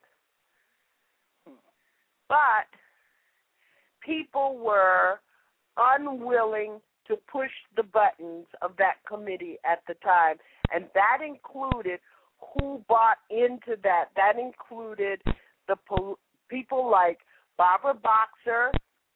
But people were unwilling to push the buttons of that committee at the time, and that included who bought into that. That included the people like Barbara Boxer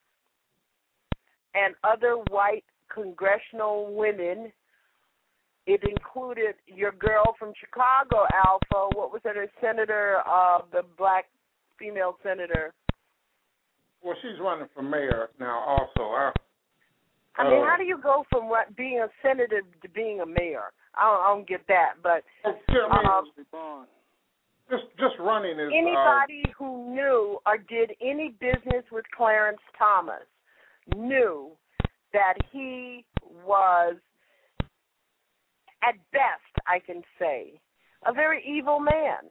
and other white congressional women. It included your girl from Chicago, Alpha. What was her senator, the black female senator? Well, she's running for mayor now also. I mean, how do you go from being a senator to being a mayor? I don't get that. But just running is... Anybody who knew or did any business with Clarence Thomas knew that he was, at best, I can say, a very evil man.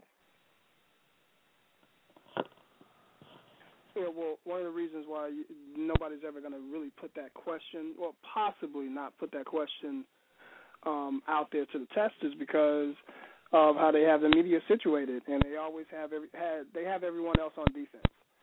Yeah, well, one of the reasons why nobody's ever going to really put that question, well, possibly not put that question out there to the test, is because of how they have the media situated, and they always have everyone else on defense.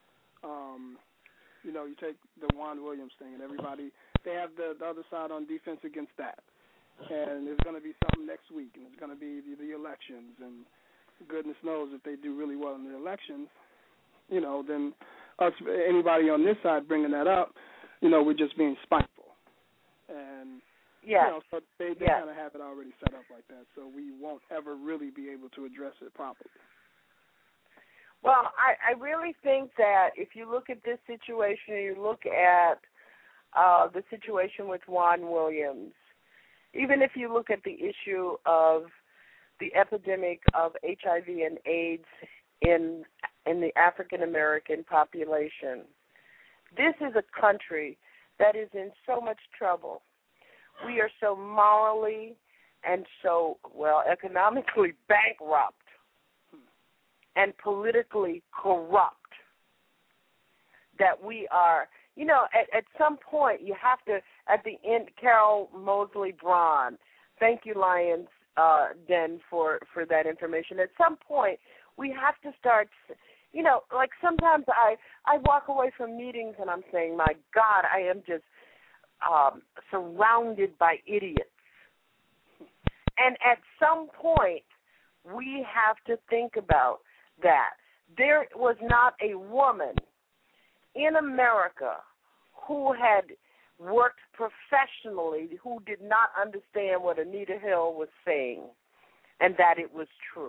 You know, you take the Juan Williams thing, and they have the other side on defense against that. And there's going to be something next week, and it's going to be the elections, and goodness knows if they do really well in the elections, you know, then anybody on this side bringing that up, you know, we're just being spiteful. And, you know, so they kind of have it already set up like that, so we won't ever really be able to address it properly. Well, I really think that if you look at this situation, you look at the situation with Juan Williams, even if you look at the issue of the epidemic of HIV and AIDS in the African-American population, this is a country that is in so much trouble. We are so morally and so, economically bankrupt and politically corrupt that we are, you know, at some point you have to, at the end, Carol Mosley Braun, thank you, Lions Den, for that information. At some point, we have to start, you know, like sometimes I walk away from meetings and I'm saying, my God, I am just surrounded by idiots. And at some point, we have to think about that. There was not a woman in America who had worked professionally who did not understand what Anita Hill was saying and that it was true.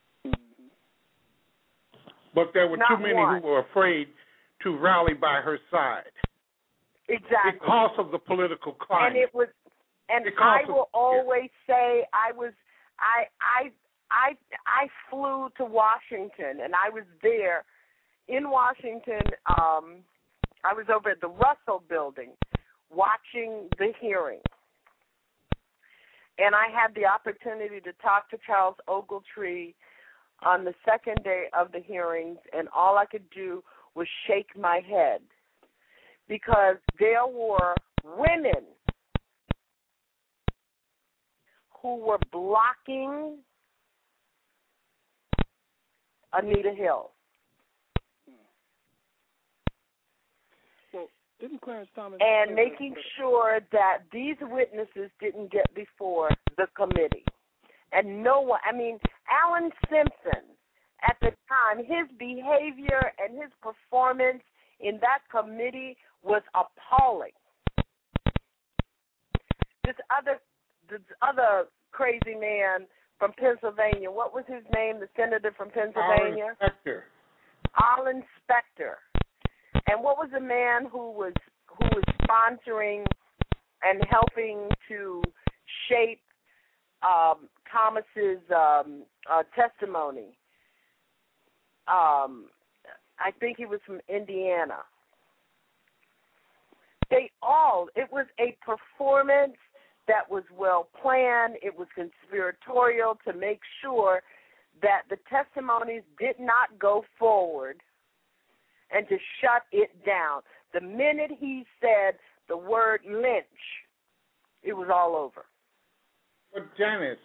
But there were too many who were afraid to rally by her side. Exactly. Because of the political climate. And it was, and I will always say I flew to Washington and I was there in Washington, I was over at the Russell Building watching the hearing. And I had the opportunity to talk to Charles Ogletree on the second day of the hearings, and all I could do was shake my head because there were women who were blocking Anita Hill. Well, didn't Clarence Thomas... And making sure that these witnesses didn't get before the committee. And no one, I mean, Alan Simpson, at the time, his behavior and his performance in that committee was appalling. This other crazy man from Pennsylvania, what was his name, the senator from Pennsylvania? Arlen Specter. And what was the man who was sponsoring and helping to shape Thomas's testimony? I think he was from Indiana. It was a performance that was well planned. It was conspiratorial to make sure that the testimonies did not go forward and to shut it down. The minute he said the word lynch, it was all over. But Janice,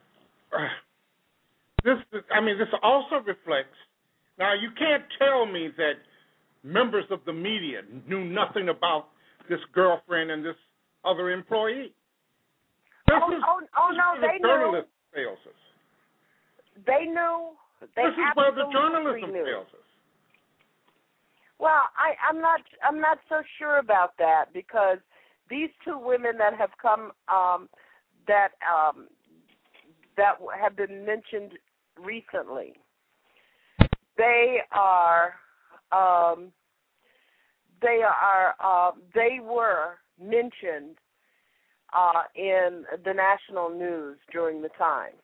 this also reflects. Now, you can't tell me that members of the media knew nothing about this girlfriend and this other employee. No, they knew. Journalism fails us. They knew. This is where the journalism fails us. Well, I'm not so sure about that because these two women that have come that have been mentioned recently, they were mentioned in the national news during the time.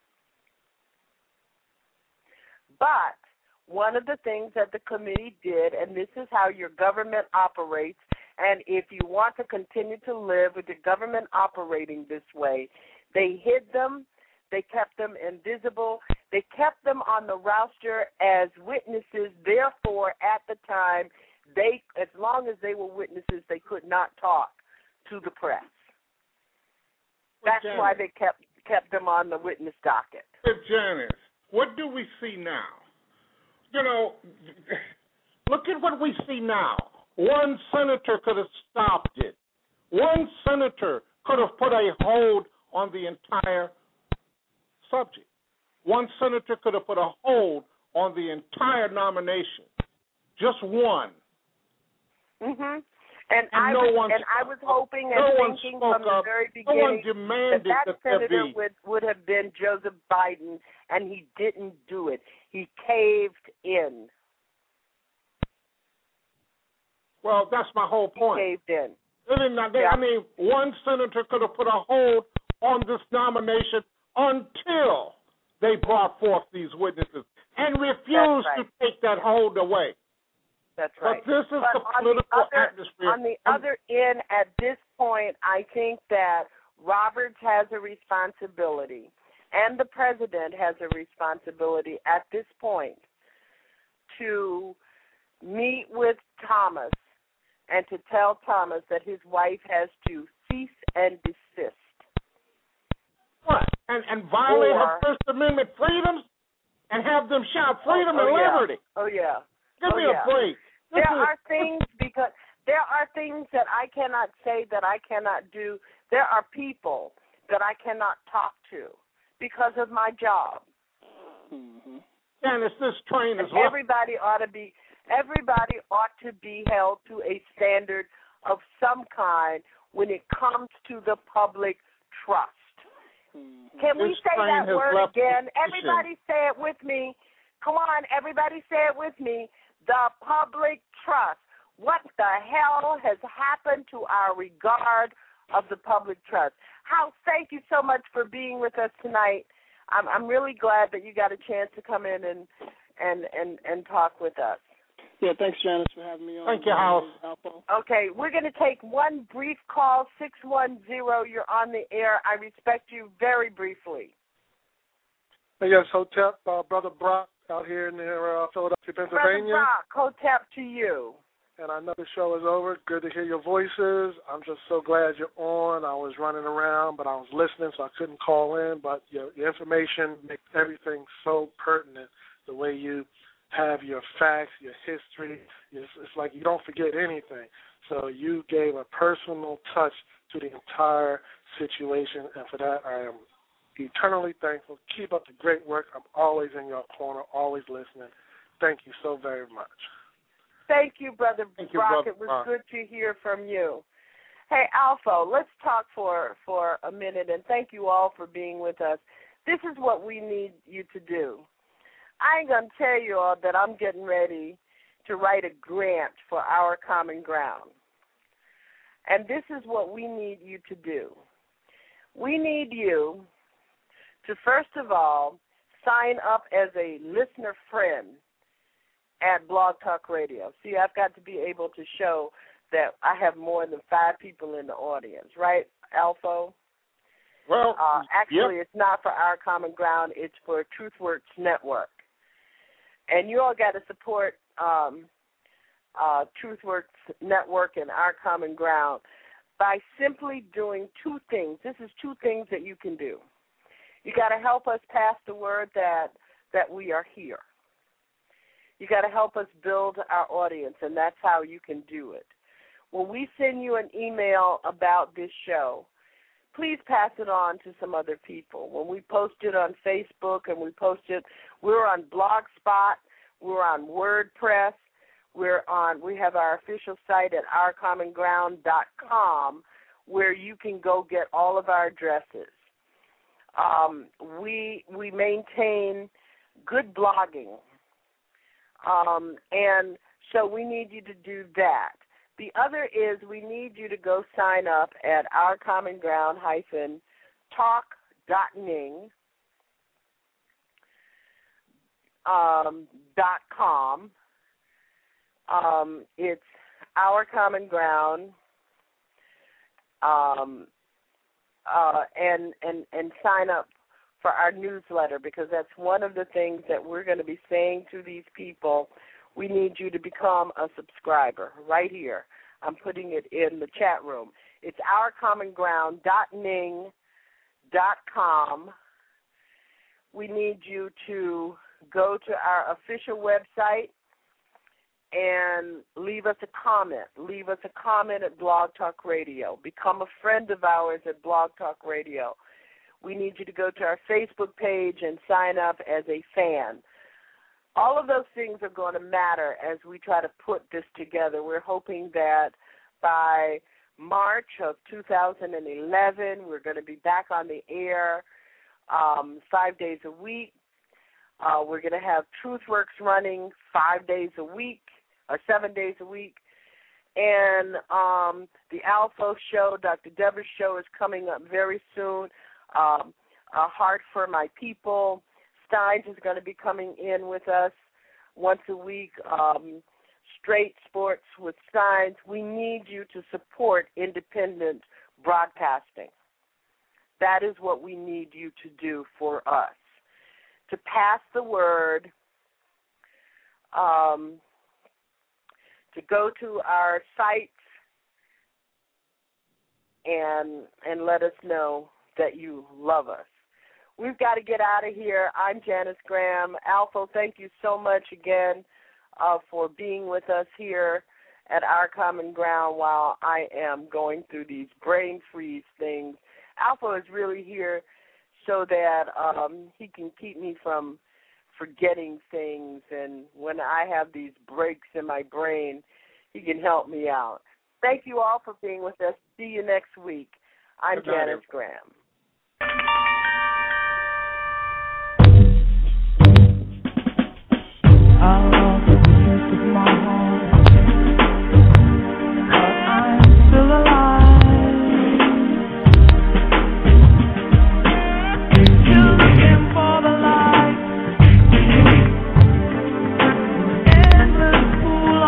But one of the things that the committee did, and this is how your government operates, and if you want to continue to live with the government operating this way, they hid them, they kept them invisible, they kept them on the roster as witnesses. Therefore, at the time, as long as they were witnesses, they could not talk to the press. That's why they kept them on the witness docket. But Janice, what do we see now? You know, look at what we see now. One senator could have stopped it. One senator could have put a hold on the entire subject. One senator could have put a hold on the entire nomination. Just one. Mhm. And I was hoping and thinking from the very beginning that senator would have been Joseph Biden, and he didn't do it. He caved in. Well, that's my whole point. He caved in. I mean, one senator could have put a hold on this nomination until they brought forth these witnesses and refused to take that hold away. That's right. But this is the political atmosphere. On the other end, at this point, I think that Roberts has a responsibility, and the president has a responsibility at this point to meet with Thomas and to tell Thomas that his wife has to cease and desist. What? And violate her First Amendment freedoms and have them shout freedom and liberty. Oh, yeah. Give me a break. There are things that I cannot say, that I cannot do. There are people that I cannot talk to because of my job. Mm-hmm. Janice, this train is everybody ought to be held to a standard of some kind when it comes to the public trust. Mm-hmm. Can we say that word again? Everybody say it with me. Come on, everybody say it with me. The public trust. What the hell has happened to our regard of the public trust? House, thank you so much for being with us tonight. I'm really glad that you got a chance to come in and talk with us. Yeah, thanks, Janice, for having me on. Thank you, House. Okay, we're going to take one brief call, 610. You're on the air. I respect you very briefly. Yes, Hotep, Brother Brock out here in Philadelphia, Pennsylvania. Brother Brock, Hotep to you. And I know the show is over. Good to hear your voices. I'm just so glad you're on. I was running around, but I was listening, so I couldn't call in. But your information makes everything so pertinent, the way you have your facts, your history. It's like you don't forget anything. So you gave a personal touch to the entire situation, and for that I am eternally thankful. Keep up the great work. I'm always in your corner, always listening. Thank you so very much. Thank you, Brother Brock. It was Brock. good to hear from you. Hey, Alpha, let's talk for a minute, and thank you all for being with us. This is what we need you to do. I ain't going to tell you all that I'm getting ready to write a grant for Our Common Ground. And this is what we need you to do. We need you to, first of all, sign up as a listener friend at Blog Talk Radio. See, I've got to be able to show that I have more than 5 people in the audience, right, Alpha? Well, actually, yep. It's not for Our Common Ground. It's for TruthWorks Network. And you all got to support TruthWorks Network and Our Common Ground by simply doing 2 things. This is 2 things that you can do. You got to help us pass the word that we are here. You got to help us build our audience, and that's how you can do it. When we send you an email about this show, please pass it on to some other people. When we post it on Facebook and we're on Blogspot, we're on WordPress, we have our official site at ourcommonground.com where you can go get all of our addresses. We maintain good blogging, and so we need you to do that. The other is we need you to go sign up at ourcommonground-talk.com. It's Our Common Ground, and sign up for our newsletter, because that's one of the things that we're going to be saying to these people. We need you to become a subscriber right here. I'm putting it in the chat room. It's ourcommonground.ning.com. We need you to go to our official website and leave us a comment. Leave us a comment at Blog Talk Radio. Become a friend of ours at Blog Talk Radio. We need you to go to our Facebook page and sign up as a fan. All of those things are going to matter as we try to put this together. We're hoping that by March of 2011, we're going to be back on the air 5 days a week. We're going to have TruthWorks running 5 days a week or 7 days a week. And the Alpha show, Dr. Deborah's show, is coming up very soon. A Heart for My People. Steins is going to be coming in with us once a week. Straight Sports with Steins. We need you to support independent broadcasting. That is what we need you to do for us. To pass the word, to go to our sites and let us know that you love us. We've got to get out of here. I'm Janice Graham. Alpha, thank you so much again for being with us here at Our Common Ground while I am going through these brain freeze things. Alpha is really here so that he can keep me from forgetting things, and when I have these breaks in my brain, he can help me out. Thank you all for being with us. See you next week. I'm Janice Graham. Endless pool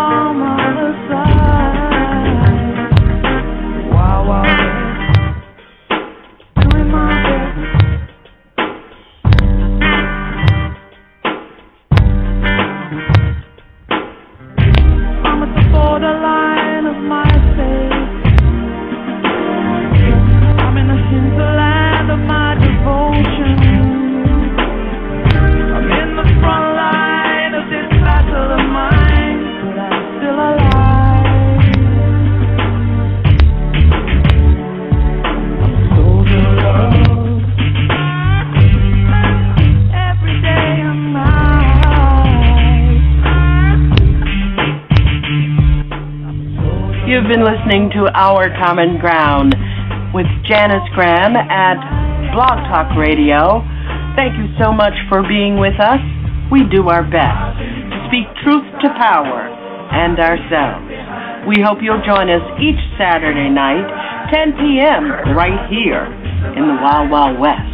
You've been listening to Our Common Ground with Janice Graham at Blog Talk Radio. Thank you so much for being with us. We do our best to speak truth to power and ourselves. We hope you'll join us each Saturday night, 10 p.m., right here in the Wild Wild West.